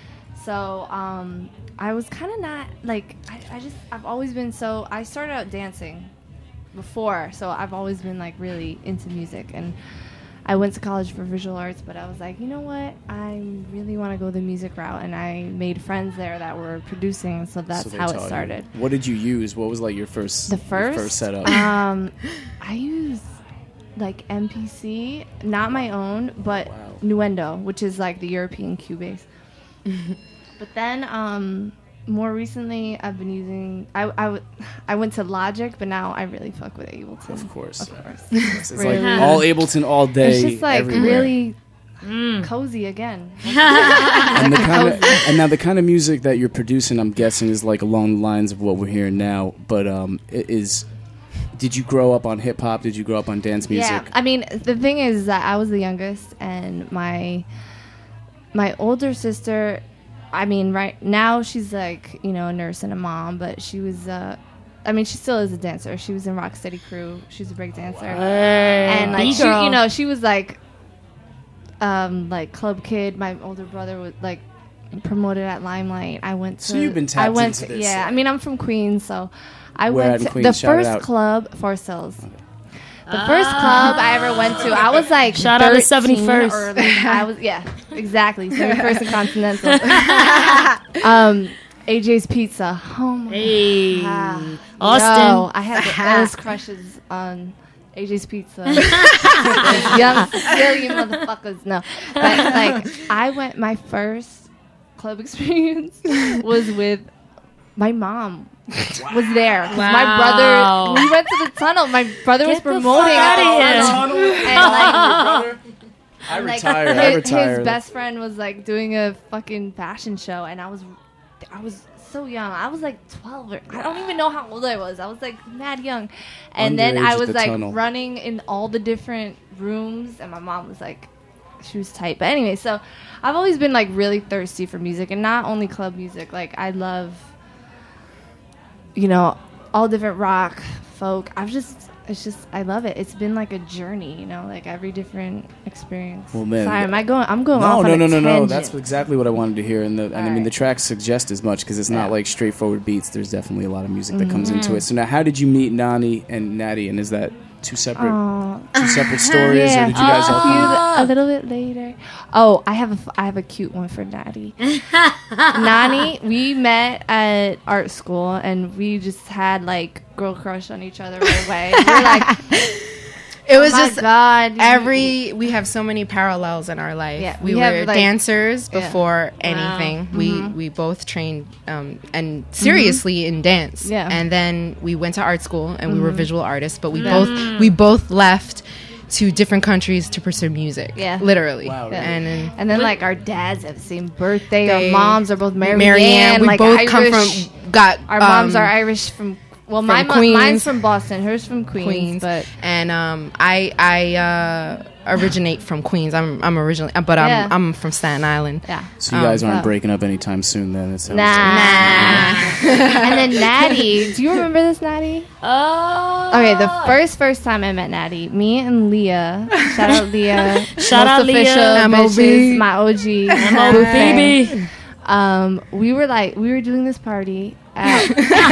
[SPEAKER 17] so um, I was kind of not like I, I just I've always been so I started out dancing before, so I've always been like really into music, and I went to college for visual arts, but I was like, you know what, I really want to go the music route, and I made friends there that were producing, so that's
[SPEAKER 2] So they
[SPEAKER 17] how
[SPEAKER 2] taught
[SPEAKER 17] it
[SPEAKER 2] you.
[SPEAKER 17] started.
[SPEAKER 2] What did you use? What was like your first
[SPEAKER 17] The
[SPEAKER 2] your
[SPEAKER 17] first,
[SPEAKER 2] first setup?
[SPEAKER 17] Um, I use like M P C, not my own, but
[SPEAKER 2] Wow.
[SPEAKER 17] Nuendo, which is like the European Cubase. But then, um, more recently, I've been using. I, I, w- I went to Logic, but now I really fuck with Ableton.
[SPEAKER 2] Of course.
[SPEAKER 17] Of course.
[SPEAKER 2] It's
[SPEAKER 17] Really.
[SPEAKER 2] like all Ableton all day.
[SPEAKER 17] It's just like
[SPEAKER 2] everywhere.
[SPEAKER 17] really cozy again.
[SPEAKER 2] and the kind of and now the kind of music that you're producing, I'm guessing, is like along the lines of what we're hearing now. But um, it is. Did you grow up on hip hop? Did you grow up on dance music?
[SPEAKER 17] Yeah, I mean, the thing is that I was the youngest, and my my older sister. I mean, right now she's like, you know, a nurse and a mom, but she was. Uh, I mean, she still is a dancer. She was in Rocksteady Crew. She's a break dancer, and like she,
[SPEAKER 16] B-girl.
[SPEAKER 17] you know, she was like, um, like club kid. My older brother was like promoted at Limelight. I went to.
[SPEAKER 2] So you've been
[SPEAKER 17] I
[SPEAKER 2] tapped
[SPEAKER 17] went
[SPEAKER 2] into
[SPEAKER 17] to,
[SPEAKER 2] this,
[SPEAKER 17] Yeah,
[SPEAKER 2] like-
[SPEAKER 17] I mean, I'm from Queens, so I
[SPEAKER 2] Where at
[SPEAKER 17] went
[SPEAKER 2] in
[SPEAKER 17] to
[SPEAKER 2] Queens?
[SPEAKER 17] the
[SPEAKER 2] Shout it
[SPEAKER 17] first
[SPEAKER 2] out.
[SPEAKER 17] club, Forest Hills. The first club I ever went to, I was like
[SPEAKER 16] Shout out to seventy-first.
[SPEAKER 17] Or like, I was yeah, exactly seventy-first and Continental. um, A J's Pizza. Oh my
[SPEAKER 16] Hey,
[SPEAKER 17] God.
[SPEAKER 16] Austin.
[SPEAKER 17] Yo, I had the those crushes on A J's Pizza. Young Sicilian motherfuckers. No, but like I went. My first club experience was with my mom. Was there. 'Cause My
[SPEAKER 16] Wow.
[SPEAKER 17] brother, we went to the tunnel. My brother was
[SPEAKER 16] Get the
[SPEAKER 17] promoting
[SPEAKER 16] fuck
[SPEAKER 17] at the
[SPEAKER 16] outta here.
[SPEAKER 17] tunnel. And like,
[SPEAKER 2] I
[SPEAKER 17] and, like,
[SPEAKER 2] retired. I
[SPEAKER 17] his,
[SPEAKER 2] retired.
[SPEAKER 17] his best friend was like doing a fucking fashion show, and I was, I was so young. I was like twelve, or I don't even know how old I was. I was like mad young, and then
[SPEAKER 2] Underage
[SPEAKER 17] I
[SPEAKER 2] at
[SPEAKER 17] was
[SPEAKER 2] the
[SPEAKER 17] like
[SPEAKER 2] tunnel.
[SPEAKER 17] running in all the different rooms, and my mom was like, she was tight. But anyway, so I've always been like really thirsty for music, and not only club music. Like I love, you know, all different rock, folk. I've just, it's just, I love it. It's been like a journey, you know, like every different experience.
[SPEAKER 2] Well, man,
[SPEAKER 17] Sorry, am I going? I'm going
[SPEAKER 2] No,
[SPEAKER 17] off
[SPEAKER 2] no,
[SPEAKER 17] on
[SPEAKER 2] no,
[SPEAKER 17] a
[SPEAKER 2] no, no.
[SPEAKER 17] tangent.
[SPEAKER 2] That's exactly what I wanted to hear. And the, and I mean, the tracks suggest as much because it's not
[SPEAKER 17] Yeah.
[SPEAKER 2] like straightforward beats. There's definitely a lot of music that comes
[SPEAKER 17] Mhm.
[SPEAKER 2] into it. So now, how did you meet Nani and Natty? And is that two separate,
[SPEAKER 17] Oh.
[SPEAKER 2] two separate stories,
[SPEAKER 17] Yeah,
[SPEAKER 2] or did you guys all
[SPEAKER 17] a,
[SPEAKER 2] come?
[SPEAKER 17] few, a little bit later. Oh, I have a, f- I have a cute one for Natty. Nani, we met at art school, and we just had like girl crush on each other right away. We were like,
[SPEAKER 14] It was
[SPEAKER 17] oh my
[SPEAKER 14] just
[SPEAKER 17] God,
[SPEAKER 14] every we have so many parallels in our life.
[SPEAKER 17] Yeah,
[SPEAKER 14] we,
[SPEAKER 17] we
[SPEAKER 14] were
[SPEAKER 17] have, like-
[SPEAKER 14] dancers
[SPEAKER 17] Yeah.
[SPEAKER 14] before
[SPEAKER 17] Wow.
[SPEAKER 14] anything.
[SPEAKER 17] Mhm.
[SPEAKER 14] We we both trained um, and seriously in dance.
[SPEAKER 17] Yeah.
[SPEAKER 14] And then we went to art school and we were
[SPEAKER 17] Mhm.
[SPEAKER 14] visual artists, but we
[SPEAKER 17] Yeah.
[SPEAKER 14] both we both left to different countries to pursue music.
[SPEAKER 17] Yeah.
[SPEAKER 14] Literally.
[SPEAKER 17] Yeah.
[SPEAKER 14] And, and
[SPEAKER 17] And then like our dads have the same birthday.
[SPEAKER 14] They-
[SPEAKER 17] our moms are both Marianne.
[SPEAKER 14] Marianne, we
[SPEAKER 17] like
[SPEAKER 14] both
[SPEAKER 17] Irish.
[SPEAKER 14] come from- got,
[SPEAKER 17] our moms
[SPEAKER 14] um,
[SPEAKER 17] are Irish from. Well,
[SPEAKER 14] from
[SPEAKER 17] my mom,
[SPEAKER 14] Queens.
[SPEAKER 17] mine's from Boston. Hers from Queens.
[SPEAKER 14] Queens,
[SPEAKER 17] But
[SPEAKER 14] and um, I I uh, originate from Queens. I'm I'm originally, but I'm
[SPEAKER 17] Yeah.
[SPEAKER 14] I'm from Staten Island.
[SPEAKER 17] Yeah.
[SPEAKER 2] So you guys
[SPEAKER 14] Um,
[SPEAKER 2] aren't
[SPEAKER 14] so-
[SPEAKER 2] breaking up anytime soon, then? It sounds
[SPEAKER 17] Nah.
[SPEAKER 2] like.
[SPEAKER 17] And then Natty. Do you remember this, Natty?
[SPEAKER 16] Oh.
[SPEAKER 17] Okay, the first first time I met Natty, me and Leah. Shout out Leah.
[SPEAKER 16] Shout
[SPEAKER 17] Most
[SPEAKER 16] out Leah.
[SPEAKER 17] official
[SPEAKER 16] M O B.
[SPEAKER 17] bitches, my O G.
[SPEAKER 16] M O B.
[SPEAKER 17] Buffet. Um, we were like, we were doing this party. At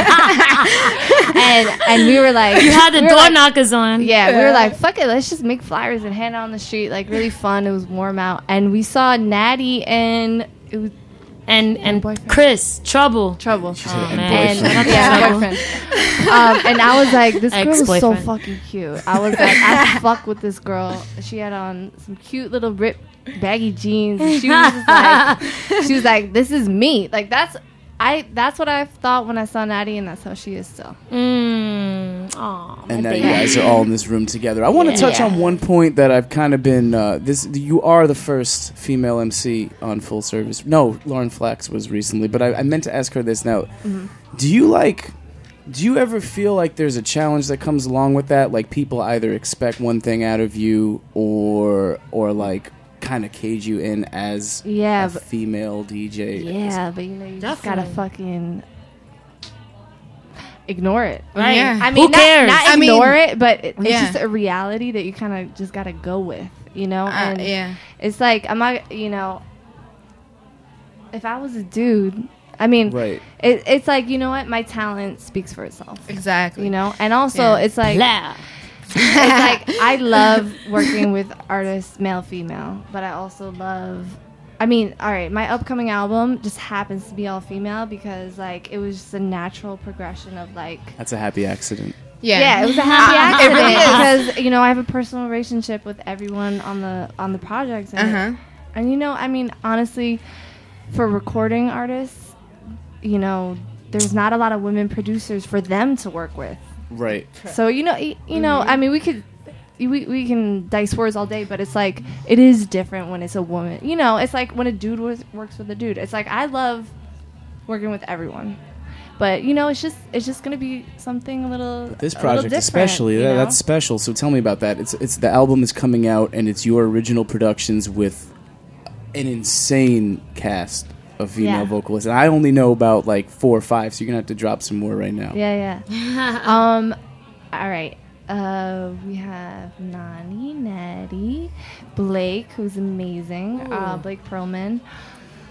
[SPEAKER 17] and and we were like,
[SPEAKER 16] You had the
[SPEAKER 17] we were
[SPEAKER 16] door
[SPEAKER 17] like-
[SPEAKER 16] knockers on.
[SPEAKER 17] Yeah, we were like, fuck it, let's just make flyers and hand out on the street. Like really fun. It was warm out, and we saw Natty and it was
[SPEAKER 16] and and Chris Trouble.
[SPEAKER 17] Trouble.
[SPEAKER 16] Oh,
[SPEAKER 17] and
[SPEAKER 16] man. Shout
[SPEAKER 17] yeah,
[SPEAKER 16] out to Trouble.
[SPEAKER 17] boyfriend. Um, and I was like, this girl was so
[SPEAKER 16] Ex-boyfriend.
[SPEAKER 17] fucking cute. I was like, I fuck with this girl. She had on some cute little ripped baggy jeans. And she was just like, she was like, this is me. Like that's. I that's what I thought when I saw Natty, and that's how she is still.
[SPEAKER 16] Mm. Aw,
[SPEAKER 2] And
[SPEAKER 16] my
[SPEAKER 2] now you
[SPEAKER 16] baby.
[SPEAKER 2] guys are all in this room together. I want to
[SPEAKER 16] Yeah.
[SPEAKER 2] touch
[SPEAKER 16] Yeah.
[SPEAKER 2] on one point that I've kind of been. Uh, this you are the first female M C on Full Service. No, Lauren Flax was recently, but I, I meant to ask her this now.
[SPEAKER 17] Mhm.
[SPEAKER 2] Do you like? Do you ever feel like there's a challenge that comes along with that? Like people either expect one thing out of you, or or like kind of cage you in as
[SPEAKER 17] Yeah,
[SPEAKER 2] a
[SPEAKER 17] but-
[SPEAKER 2] female D J.
[SPEAKER 17] Yeah, but you know, you just gotta
[SPEAKER 16] Definitely.
[SPEAKER 17] fucking ignore it.
[SPEAKER 16] Right.
[SPEAKER 14] Yeah.
[SPEAKER 17] I mean,
[SPEAKER 16] Who
[SPEAKER 17] not,
[SPEAKER 16] cares?
[SPEAKER 17] not
[SPEAKER 14] I mean,
[SPEAKER 17] ignore it, but it, it's
[SPEAKER 14] yeah.
[SPEAKER 17] just a reality that you kind of just gotta go with, you know.
[SPEAKER 14] Uh,
[SPEAKER 17] and
[SPEAKER 14] yeah.
[SPEAKER 17] it's like I'm not, you know, if I was a dude, I mean,
[SPEAKER 2] Right.
[SPEAKER 17] it, it's like you know what, my talent speaks for itself,
[SPEAKER 14] Exactly.
[SPEAKER 17] you know, and also
[SPEAKER 14] Yeah.
[SPEAKER 17] it's like.
[SPEAKER 16] Blah.
[SPEAKER 17] It's like I love working with artists, male, female, but I also love. I mean, all right, my upcoming album just happens to be all female because like it was just a natural progression of like.
[SPEAKER 2] That's a happy accident.
[SPEAKER 14] Yeah.
[SPEAKER 17] Yeah, it was a happy
[SPEAKER 14] Uh, it
[SPEAKER 17] accident
[SPEAKER 14] really is.
[SPEAKER 17] because you know I have a personal relationship with everyone on the on the projects, and,
[SPEAKER 14] Uh-huh.
[SPEAKER 17] and you know, I mean, honestly, for recording artists, you know, there's not a lot of women producers for them to work with.
[SPEAKER 2] Right.
[SPEAKER 17] So you know, y- you know, I mean, we could, we we can dice words all day, but it's like it is different when it's a woman. You know, it's like when a dude was, works with a dude. It's like I love working with everyone, but you know, it's just it's just gonna be something a little.
[SPEAKER 2] This
[SPEAKER 17] a little
[SPEAKER 2] project,
[SPEAKER 17] different,
[SPEAKER 2] especially,
[SPEAKER 17] you
[SPEAKER 2] that,
[SPEAKER 17] know?
[SPEAKER 2] that's special. So tell me about that. It's it's the album is coming out, and it's your original productions with an insane cast of female
[SPEAKER 17] Yeah.
[SPEAKER 2] vocalists. And I only know about like four or five, so you're gonna have to drop some more right now.
[SPEAKER 17] Yeah, yeah. um, all right. Uh, we have Nani, Natty, Blake, who's amazing. Uh, Blake Perlman.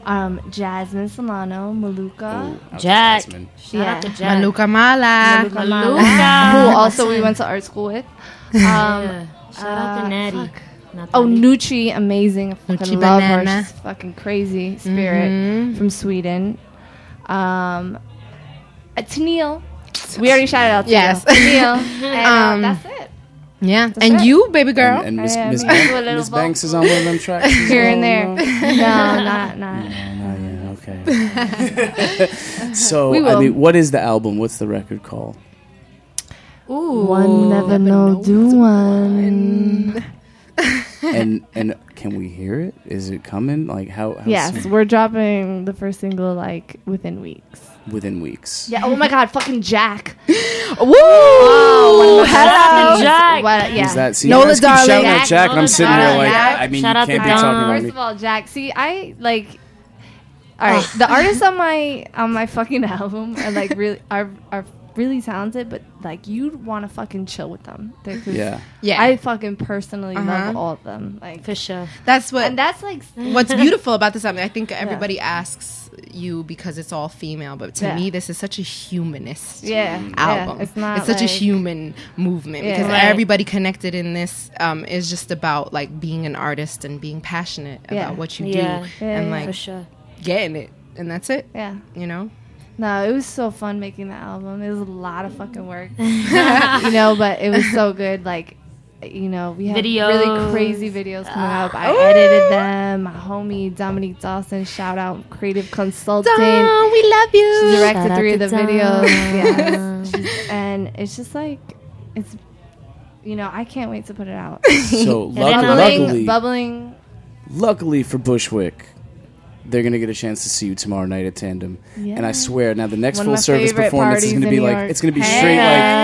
[SPEAKER 17] Um, Jasmine Solano, Maluka,
[SPEAKER 2] Oh,
[SPEAKER 16] Jack.
[SPEAKER 2] Jasmine.
[SPEAKER 16] Shout out to Jack.
[SPEAKER 14] Maluka Mala.
[SPEAKER 17] Maluka,
[SPEAKER 16] Maluka.
[SPEAKER 17] who also we went to art school with. Um,
[SPEAKER 16] Yeah. Shout out to
[SPEAKER 17] uh,
[SPEAKER 16] Natty.
[SPEAKER 17] fuck. Oh, Nucci, amazing. I fucking
[SPEAKER 14] Nucci
[SPEAKER 17] love
[SPEAKER 14] Banana.
[SPEAKER 17] her. She's fucking crazy spirit
[SPEAKER 14] Mhm.
[SPEAKER 17] from Sweden. Um, uh, Tennille. We already shouted out to
[SPEAKER 14] Yes.
[SPEAKER 17] Tennille. And
[SPEAKER 14] Um,
[SPEAKER 17] uh, that's it.
[SPEAKER 14] Yeah.
[SPEAKER 17] That's
[SPEAKER 14] And
[SPEAKER 17] it.
[SPEAKER 14] you, baby girl.
[SPEAKER 2] And, and Miss,
[SPEAKER 17] Yeah,
[SPEAKER 2] Miss,
[SPEAKER 17] me. Do a
[SPEAKER 2] Banks,
[SPEAKER 17] little
[SPEAKER 2] Miss Banks is on one of them tracks. as
[SPEAKER 17] Here
[SPEAKER 2] well,
[SPEAKER 17] and there.
[SPEAKER 2] no?
[SPEAKER 17] No, not, not.
[SPEAKER 2] No, yeah, okay. So,
[SPEAKER 17] We
[SPEAKER 2] I
[SPEAKER 17] will.
[SPEAKER 2] mean, what is the album? What's the record called?
[SPEAKER 17] Ooh. One never know, do one.
[SPEAKER 2] and and can we hear it? Is it coming? Like how? how
[SPEAKER 17] Yes,
[SPEAKER 2] soon?
[SPEAKER 17] we're dropping the first single like within weeks.
[SPEAKER 2] Within weeks.
[SPEAKER 17] Yeah. Oh my God, fucking Jack.
[SPEAKER 14] Woo!
[SPEAKER 17] Oh,
[SPEAKER 14] Shout out to
[SPEAKER 16] Jack.
[SPEAKER 17] What, yeah.
[SPEAKER 2] Who's that? See,
[SPEAKER 14] Nola
[SPEAKER 2] you guys keep
[SPEAKER 14] Darling.
[SPEAKER 2] shouting out
[SPEAKER 17] Jack,
[SPEAKER 2] Jack, and I'm
[SPEAKER 16] Nola
[SPEAKER 2] sitting here
[SPEAKER 16] Darling.
[SPEAKER 2] like,
[SPEAKER 17] Jack.
[SPEAKER 2] I mean,
[SPEAKER 16] Shout
[SPEAKER 2] you
[SPEAKER 16] out
[SPEAKER 2] can't
[SPEAKER 16] to
[SPEAKER 2] be
[SPEAKER 16] Dom.
[SPEAKER 2] talking about
[SPEAKER 17] First
[SPEAKER 2] me.
[SPEAKER 17] of all, Jack. See, I like. All right, the artists on my on my fucking album are like really are are really talented, but like you'd want to fucking chill with them. They're- 'cause
[SPEAKER 2] Yeah.
[SPEAKER 14] Yeah.
[SPEAKER 17] I fucking personally
[SPEAKER 14] Uh-huh.
[SPEAKER 17] love all of them. Like
[SPEAKER 16] For sure.
[SPEAKER 14] That's what.
[SPEAKER 17] and that's like
[SPEAKER 14] What's beautiful about this album, I think everybody asks you because it's all female, but to
[SPEAKER 17] Yeah.
[SPEAKER 14] me, this is such a humanist
[SPEAKER 17] Yeah,
[SPEAKER 14] album.
[SPEAKER 17] yeah, it's not
[SPEAKER 14] such a
[SPEAKER 17] like-
[SPEAKER 14] human movement
[SPEAKER 17] Yeah.
[SPEAKER 14] because
[SPEAKER 16] Right.
[SPEAKER 14] everybody connected in this um, is just about like being an artist and being passionate
[SPEAKER 17] Yeah.
[SPEAKER 14] about what you
[SPEAKER 16] Yeah.
[SPEAKER 14] do
[SPEAKER 17] Yeah,
[SPEAKER 14] and
[SPEAKER 17] yeah.
[SPEAKER 14] like
[SPEAKER 16] For sure.
[SPEAKER 14] getting it, and that's it.
[SPEAKER 17] yeah.
[SPEAKER 14] You know.
[SPEAKER 17] No, it was so fun making that album. It was a lot of fucking work, you know, but it was so good. Like, you know, we had
[SPEAKER 16] Videos.
[SPEAKER 17] really crazy videos coming up. I edited them. My homie Dominique Dawson, shout out, creative consultant.
[SPEAKER 14] Dom, we love you.
[SPEAKER 17] She directed
[SPEAKER 16] Shout out
[SPEAKER 17] three of
[SPEAKER 16] to
[SPEAKER 17] the
[SPEAKER 16] Dom.
[SPEAKER 17] videos. Yes. She's- and it's just like, it's, you know, I can't wait to put it out.
[SPEAKER 2] So
[SPEAKER 16] Yeah,
[SPEAKER 2] luck-
[SPEAKER 17] bubbling,
[SPEAKER 2] luckily,
[SPEAKER 17] bubbling.
[SPEAKER 2] luckily for Bushwick, they're gonna get a chance to see you tomorrow night at Tandem.
[SPEAKER 17] Yeah.
[SPEAKER 2] And I swear, now the next
[SPEAKER 17] One of
[SPEAKER 2] full
[SPEAKER 17] my
[SPEAKER 2] service
[SPEAKER 17] favorite
[SPEAKER 2] performance is
[SPEAKER 17] parties
[SPEAKER 2] gonna
[SPEAKER 17] in
[SPEAKER 2] be
[SPEAKER 17] New
[SPEAKER 2] like
[SPEAKER 17] York.
[SPEAKER 2] it's gonna be
[SPEAKER 17] Hey.
[SPEAKER 2] straight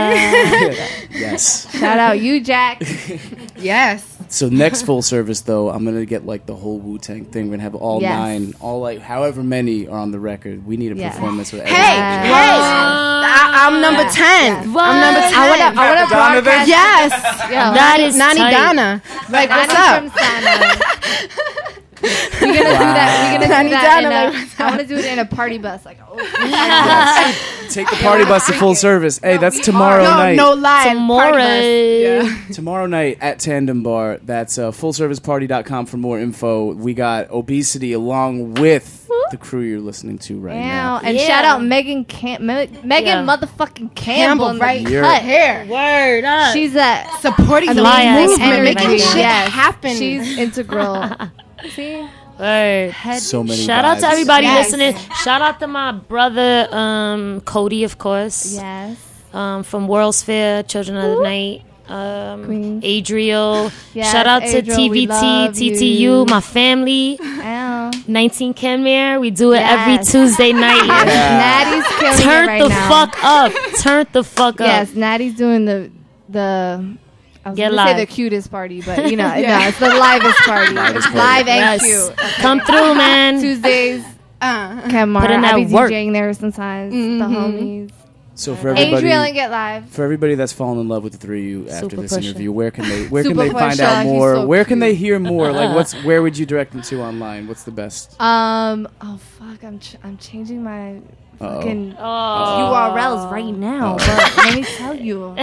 [SPEAKER 2] like yes.
[SPEAKER 17] Shout out you, Jack.
[SPEAKER 14] Yes.
[SPEAKER 2] So next full service though, I'm gonna get like the whole Wu Tang thing. We're gonna have all
[SPEAKER 17] Yes.
[SPEAKER 2] nine, all like however many are on the record. We need a
[SPEAKER 17] Yes.
[SPEAKER 2] performance with
[SPEAKER 14] Hey,
[SPEAKER 2] everybody.
[SPEAKER 14] hey, I, I'm number ten. I'm number ten.
[SPEAKER 17] I wanna, I wanna
[SPEAKER 2] Donovan?
[SPEAKER 17] broadcast.
[SPEAKER 14] Yes.
[SPEAKER 17] Yo,
[SPEAKER 16] That is
[SPEAKER 14] Nani
[SPEAKER 16] tight.
[SPEAKER 14] Donna. Like, what's
[SPEAKER 17] Nani
[SPEAKER 14] up?
[SPEAKER 17] from Santa. We're gonna do that. We're gonna
[SPEAKER 14] Nani
[SPEAKER 17] do that. In
[SPEAKER 14] Donna,
[SPEAKER 17] a,
[SPEAKER 14] like, what's
[SPEAKER 17] I want to do it in a party bus. Like, oh,
[SPEAKER 2] Take the party bus to full service. Hey, that's tomorrow
[SPEAKER 14] No,
[SPEAKER 2] night.
[SPEAKER 14] no lie.
[SPEAKER 16] Tomorrow.
[SPEAKER 14] Party bus. Yeah.
[SPEAKER 2] Tomorrow night at Tandem Bar. That's uh, full service party dot com for more info. We got Obesity along with the crew you're listening to right
[SPEAKER 17] Ow.
[SPEAKER 2] now.
[SPEAKER 17] And
[SPEAKER 16] Yeah.
[SPEAKER 17] shout out Megan Cam- Me- Megan
[SPEAKER 16] Yeah.
[SPEAKER 17] motherfucking Campbell, in the
[SPEAKER 14] right
[SPEAKER 2] You're-
[SPEAKER 17] cut.
[SPEAKER 14] here.
[SPEAKER 16] Word up.
[SPEAKER 17] She's a
[SPEAKER 14] Supporting the
[SPEAKER 16] Lion
[SPEAKER 14] movement,
[SPEAKER 16] energy.
[SPEAKER 14] making shit
[SPEAKER 17] Yes.
[SPEAKER 14] happen.
[SPEAKER 17] She's integral. See,
[SPEAKER 16] Word.
[SPEAKER 17] head.
[SPEAKER 2] So many
[SPEAKER 16] Shout out to
[SPEAKER 2] vibes.
[SPEAKER 16] everybody
[SPEAKER 17] Yes.
[SPEAKER 16] listening. Shout out to my brother, um, Cody, of course.
[SPEAKER 17] Yes.
[SPEAKER 16] Um, from World's Fair, Children of the Night. Um,
[SPEAKER 17] Queens.
[SPEAKER 16] Adriel.
[SPEAKER 17] Yes,
[SPEAKER 16] Shout out to
[SPEAKER 17] Adriel, we
[SPEAKER 16] T V T,
[SPEAKER 17] love
[SPEAKER 16] T T U,
[SPEAKER 17] you.
[SPEAKER 16] my family.
[SPEAKER 17] Ow.
[SPEAKER 16] nineteen Kenmare. We do it
[SPEAKER 17] Yes.
[SPEAKER 16] every Tuesday night.
[SPEAKER 17] Natty's killing
[SPEAKER 16] Turn
[SPEAKER 17] it right
[SPEAKER 16] the
[SPEAKER 17] now.
[SPEAKER 16] fuck up. Turn the fuck up.
[SPEAKER 17] Yes, Natty's doing the the. I was
[SPEAKER 16] Get
[SPEAKER 17] gonna say
[SPEAKER 16] live.
[SPEAKER 17] the cutest party, but you know, no, it's the livest party. It's live and
[SPEAKER 16] Yes.
[SPEAKER 17] cute.
[SPEAKER 16] Come through, man.
[SPEAKER 17] Tuesdays,
[SPEAKER 14] Uh,
[SPEAKER 17] Kemar,
[SPEAKER 16] Put in
[SPEAKER 17] I
[SPEAKER 16] that
[SPEAKER 17] be
[SPEAKER 16] work.
[SPEAKER 17] DJing there sometimes. The homies.
[SPEAKER 2] So for everybody,
[SPEAKER 17] Adriel and Get Live.
[SPEAKER 2] for everybody that's fallen in love with the three of you after
[SPEAKER 16] Super
[SPEAKER 2] this
[SPEAKER 16] pusher.
[SPEAKER 2] interview, where can they where can
[SPEAKER 17] Super
[SPEAKER 2] they find
[SPEAKER 17] pusher,
[SPEAKER 2] out
[SPEAKER 17] he's
[SPEAKER 2] more?
[SPEAKER 17] so
[SPEAKER 2] Where can they
[SPEAKER 17] cute.
[SPEAKER 2] hear more? Like what's where would you direct them to online? What's the best?
[SPEAKER 17] Um. Oh fuck! I'm ch- I'm changing my
[SPEAKER 2] Uh-oh.
[SPEAKER 17] fucking
[SPEAKER 16] Oh.
[SPEAKER 17] U R Ls right now. But let me tell you,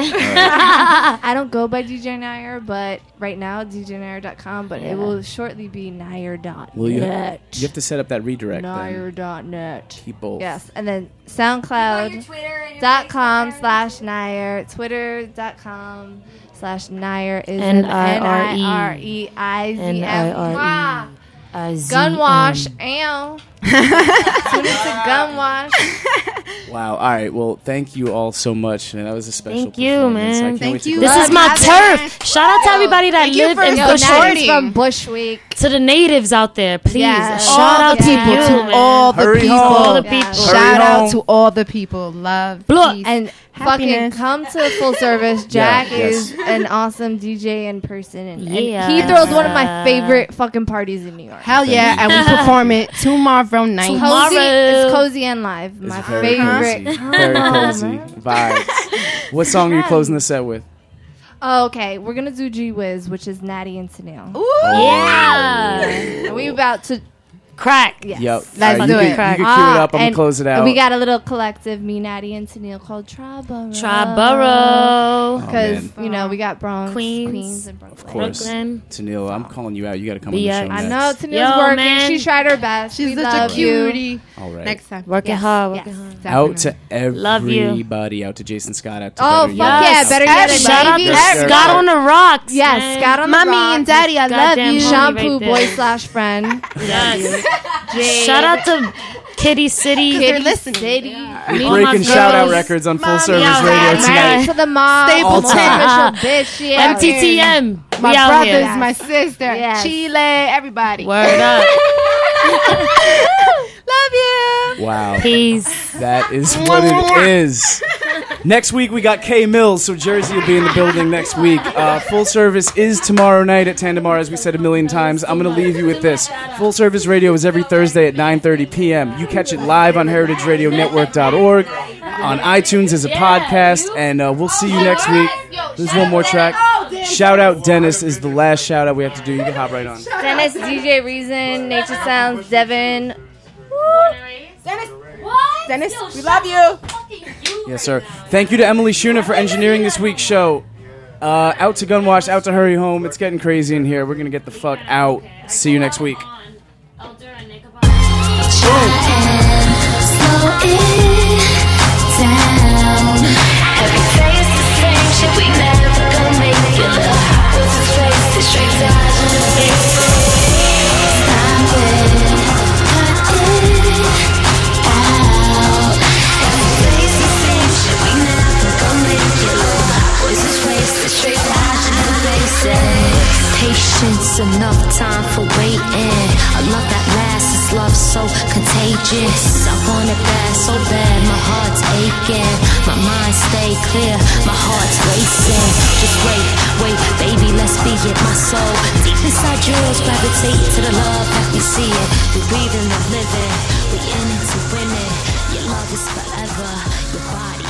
[SPEAKER 17] I don't go by D J Nair, but right now D J Nair dot com. But
[SPEAKER 16] Yeah.
[SPEAKER 17] it will shortly be Nair dot
[SPEAKER 2] Well, you
[SPEAKER 17] net.
[SPEAKER 2] you have to set up that redirect.
[SPEAKER 17] Nair
[SPEAKER 2] Then.
[SPEAKER 17] dot net.
[SPEAKER 2] Keep both.
[SPEAKER 17] Yes, and then SoundCloud dot com slash Nair, Twitter dot com slash Nair is
[SPEAKER 16] N I R E.
[SPEAKER 17] N I R E I Z
[SPEAKER 16] N I R E.
[SPEAKER 17] M.
[SPEAKER 16] I Z
[SPEAKER 17] Gunwash,
[SPEAKER 16] M.
[SPEAKER 17] ow. Tune into Gunwash.
[SPEAKER 2] Wow. All right. Well, thank you all so much, and that was a special.
[SPEAKER 16] Thank you,
[SPEAKER 2] performance. I
[SPEAKER 16] man.
[SPEAKER 2] can't
[SPEAKER 14] Thank
[SPEAKER 2] wait to
[SPEAKER 14] you.
[SPEAKER 2] go
[SPEAKER 16] This
[SPEAKER 2] see
[SPEAKER 16] is
[SPEAKER 2] you.
[SPEAKER 16] my
[SPEAKER 14] Love
[SPEAKER 16] turf. Shout out to everybody that
[SPEAKER 14] thank you
[SPEAKER 16] live
[SPEAKER 14] for
[SPEAKER 16] in
[SPEAKER 14] Yo,
[SPEAKER 17] Natty's
[SPEAKER 16] Bushwick.
[SPEAKER 17] from Bushwick.
[SPEAKER 16] To the natives out there, please.
[SPEAKER 17] Yes.
[SPEAKER 16] Shout
[SPEAKER 14] all
[SPEAKER 16] out
[SPEAKER 14] the
[SPEAKER 16] to
[SPEAKER 14] people,
[SPEAKER 16] you,
[SPEAKER 14] to
[SPEAKER 16] man.
[SPEAKER 14] all the
[SPEAKER 2] Hurry
[SPEAKER 14] people,
[SPEAKER 2] home.
[SPEAKER 16] All the
[SPEAKER 17] Yeah.
[SPEAKER 16] people.
[SPEAKER 2] Hurry
[SPEAKER 14] Shout out
[SPEAKER 2] home.
[SPEAKER 14] to all the people. Love,
[SPEAKER 16] Look,
[SPEAKER 14] peace,
[SPEAKER 17] And
[SPEAKER 14] happiness.
[SPEAKER 17] fucking come to full service. Jack
[SPEAKER 2] Yeah, yes.
[SPEAKER 17] is an awesome D J in person. And, and
[SPEAKER 16] Yeah.
[SPEAKER 17] he throws one of my favorite fucking parties in New York.
[SPEAKER 14] Hell yeah, and we perform it tomorrow night.
[SPEAKER 17] Cozy,
[SPEAKER 16] Tomorrow.
[SPEAKER 17] it's Cozy and Live.
[SPEAKER 2] It's
[SPEAKER 17] My
[SPEAKER 2] very
[SPEAKER 17] favorite.
[SPEAKER 2] cozy. Very cozy vibes. What song are you closing the set with?
[SPEAKER 17] Oh, okay, we're gonna do G Wiz, which is Natty and Tennille.
[SPEAKER 14] Ooh.
[SPEAKER 16] Yeah.
[SPEAKER 17] And we about to
[SPEAKER 16] crack.
[SPEAKER 17] Yes.
[SPEAKER 2] Yep.
[SPEAKER 17] Let's
[SPEAKER 2] All
[SPEAKER 17] do
[SPEAKER 2] you
[SPEAKER 17] it.
[SPEAKER 2] Can, you can cue it up. I'm
[SPEAKER 17] and
[SPEAKER 2] gonna close it out.
[SPEAKER 17] We got a little collective, me, Natty, and Tennille called Triborough.
[SPEAKER 16] Triborough.
[SPEAKER 17] Because,
[SPEAKER 2] Oh,
[SPEAKER 17] you know, we got Bronx,
[SPEAKER 16] Queens,
[SPEAKER 17] Queens and Brooklyn.
[SPEAKER 2] Of course.
[SPEAKER 16] Brooklyn.
[SPEAKER 2] Tennille, I'm calling you out. You got to come
[SPEAKER 16] Yeah.
[SPEAKER 2] on the show
[SPEAKER 17] I
[SPEAKER 2] next.
[SPEAKER 17] know Tennille's
[SPEAKER 16] Yo,
[SPEAKER 17] working.
[SPEAKER 16] man.
[SPEAKER 17] She tried her best.
[SPEAKER 14] She's
[SPEAKER 17] we
[SPEAKER 14] such
[SPEAKER 17] love
[SPEAKER 14] a cutie.
[SPEAKER 17] you.
[SPEAKER 2] All right.
[SPEAKER 14] Next time.
[SPEAKER 16] Working
[SPEAKER 17] Yes.
[SPEAKER 16] hard.
[SPEAKER 17] Yes.
[SPEAKER 16] Working hard.
[SPEAKER 2] Out
[SPEAKER 14] Definitely.
[SPEAKER 2] to
[SPEAKER 16] Love you.
[SPEAKER 2] everybody. Out to Jason Scott. Out to
[SPEAKER 17] Oh,
[SPEAKER 2] Better
[SPEAKER 17] fuck
[SPEAKER 2] Yet.
[SPEAKER 17] yeah. Better yet.
[SPEAKER 14] Everybody.
[SPEAKER 16] Shout out to
[SPEAKER 2] Yes, yes,
[SPEAKER 16] Scott
[SPEAKER 2] yes.
[SPEAKER 16] on the rocks.
[SPEAKER 17] Yes,
[SPEAKER 16] man.
[SPEAKER 17] Scott on the
[SPEAKER 14] Mommy
[SPEAKER 17] rocks.
[SPEAKER 14] and Daddy, I love
[SPEAKER 16] Goddamn
[SPEAKER 14] you.
[SPEAKER 16] homie
[SPEAKER 17] Shampoo
[SPEAKER 16] right there.
[SPEAKER 17] boy slash friend.
[SPEAKER 16] Yes.
[SPEAKER 17] Jade.
[SPEAKER 16] Shout out to Kitty City.
[SPEAKER 17] Kitty
[SPEAKER 14] listening.
[SPEAKER 17] City.
[SPEAKER 2] We're
[SPEAKER 16] All my
[SPEAKER 2] breaking shout out
[SPEAKER 16] girls.
[SPEAKER 2] records on full
[SPEAKER 14] Mommy,
[SPEAKER 2] service
[SPEAKER 16] out
[SPEAKER 2] radio
[SPEAKER 16] there,
[SPEAKER 2] tonight.
[SPEAKER 16] man.
[SPEAKER 17] To the mom.
[SPEAKER 14] Stapleton.
[SPEAKER 17] Multiracial bitch. Yeah.
[SPEAKER 16] M T T M.
[SPEAKER 14] My
[SPEAKER 16] We out
[SPEAKER 14] brothers,
[SPEAKER 16] here.
[SPEAKER 14] my sister,
[SPEAKER 17] Yes.
[SPEAKER 14] Chile, everybody.
[SPEAKER 16] Word up.
[SPEAKER 14] Love you.
[SPEAKER 2] Wow.
[SPEAKER 16] Peace.
[SPEAKER 2] That is what it is. Next week we got K Mills, so Jersey will be in the building next week. Uh, full service is tomorrow night at Tandemar, as we said a million times. I'm going to leave you with this. Full service radio is every Thursday at nine thirty p.m. You catch it live on heritage radio network dot org, on iTunes as a podcast, and uh, we'll see you next week. There's one more track. Shout out Dennis is the last shout out we have to do. You can hop right on.
[SPEAKER 17] Dennis, D J Reason, Nature Sounds, Devin.
[SPEAKER 14] Dennis, Dennis, we love you.
[SPEAKER 2] Yes, sir. Thank you to Emily Shuna for engineering this week's show. Uh, out to Gunwash, out to Hurry Home. It's getting crazy in here. We're going to get the fuck out. See you next week.
[SPEAKER 3] Patience, enough time for waiting. A love that lasts, this love so contagious. I want it bad, so bad, my heart's aching. My mind stay clear, my heart's racing. Just wait, wait, baby, let's be it. My soul, deep inside yours, gravitate to the love that we see it. We breathe and live it, we in it to win it. Your love is forever, your body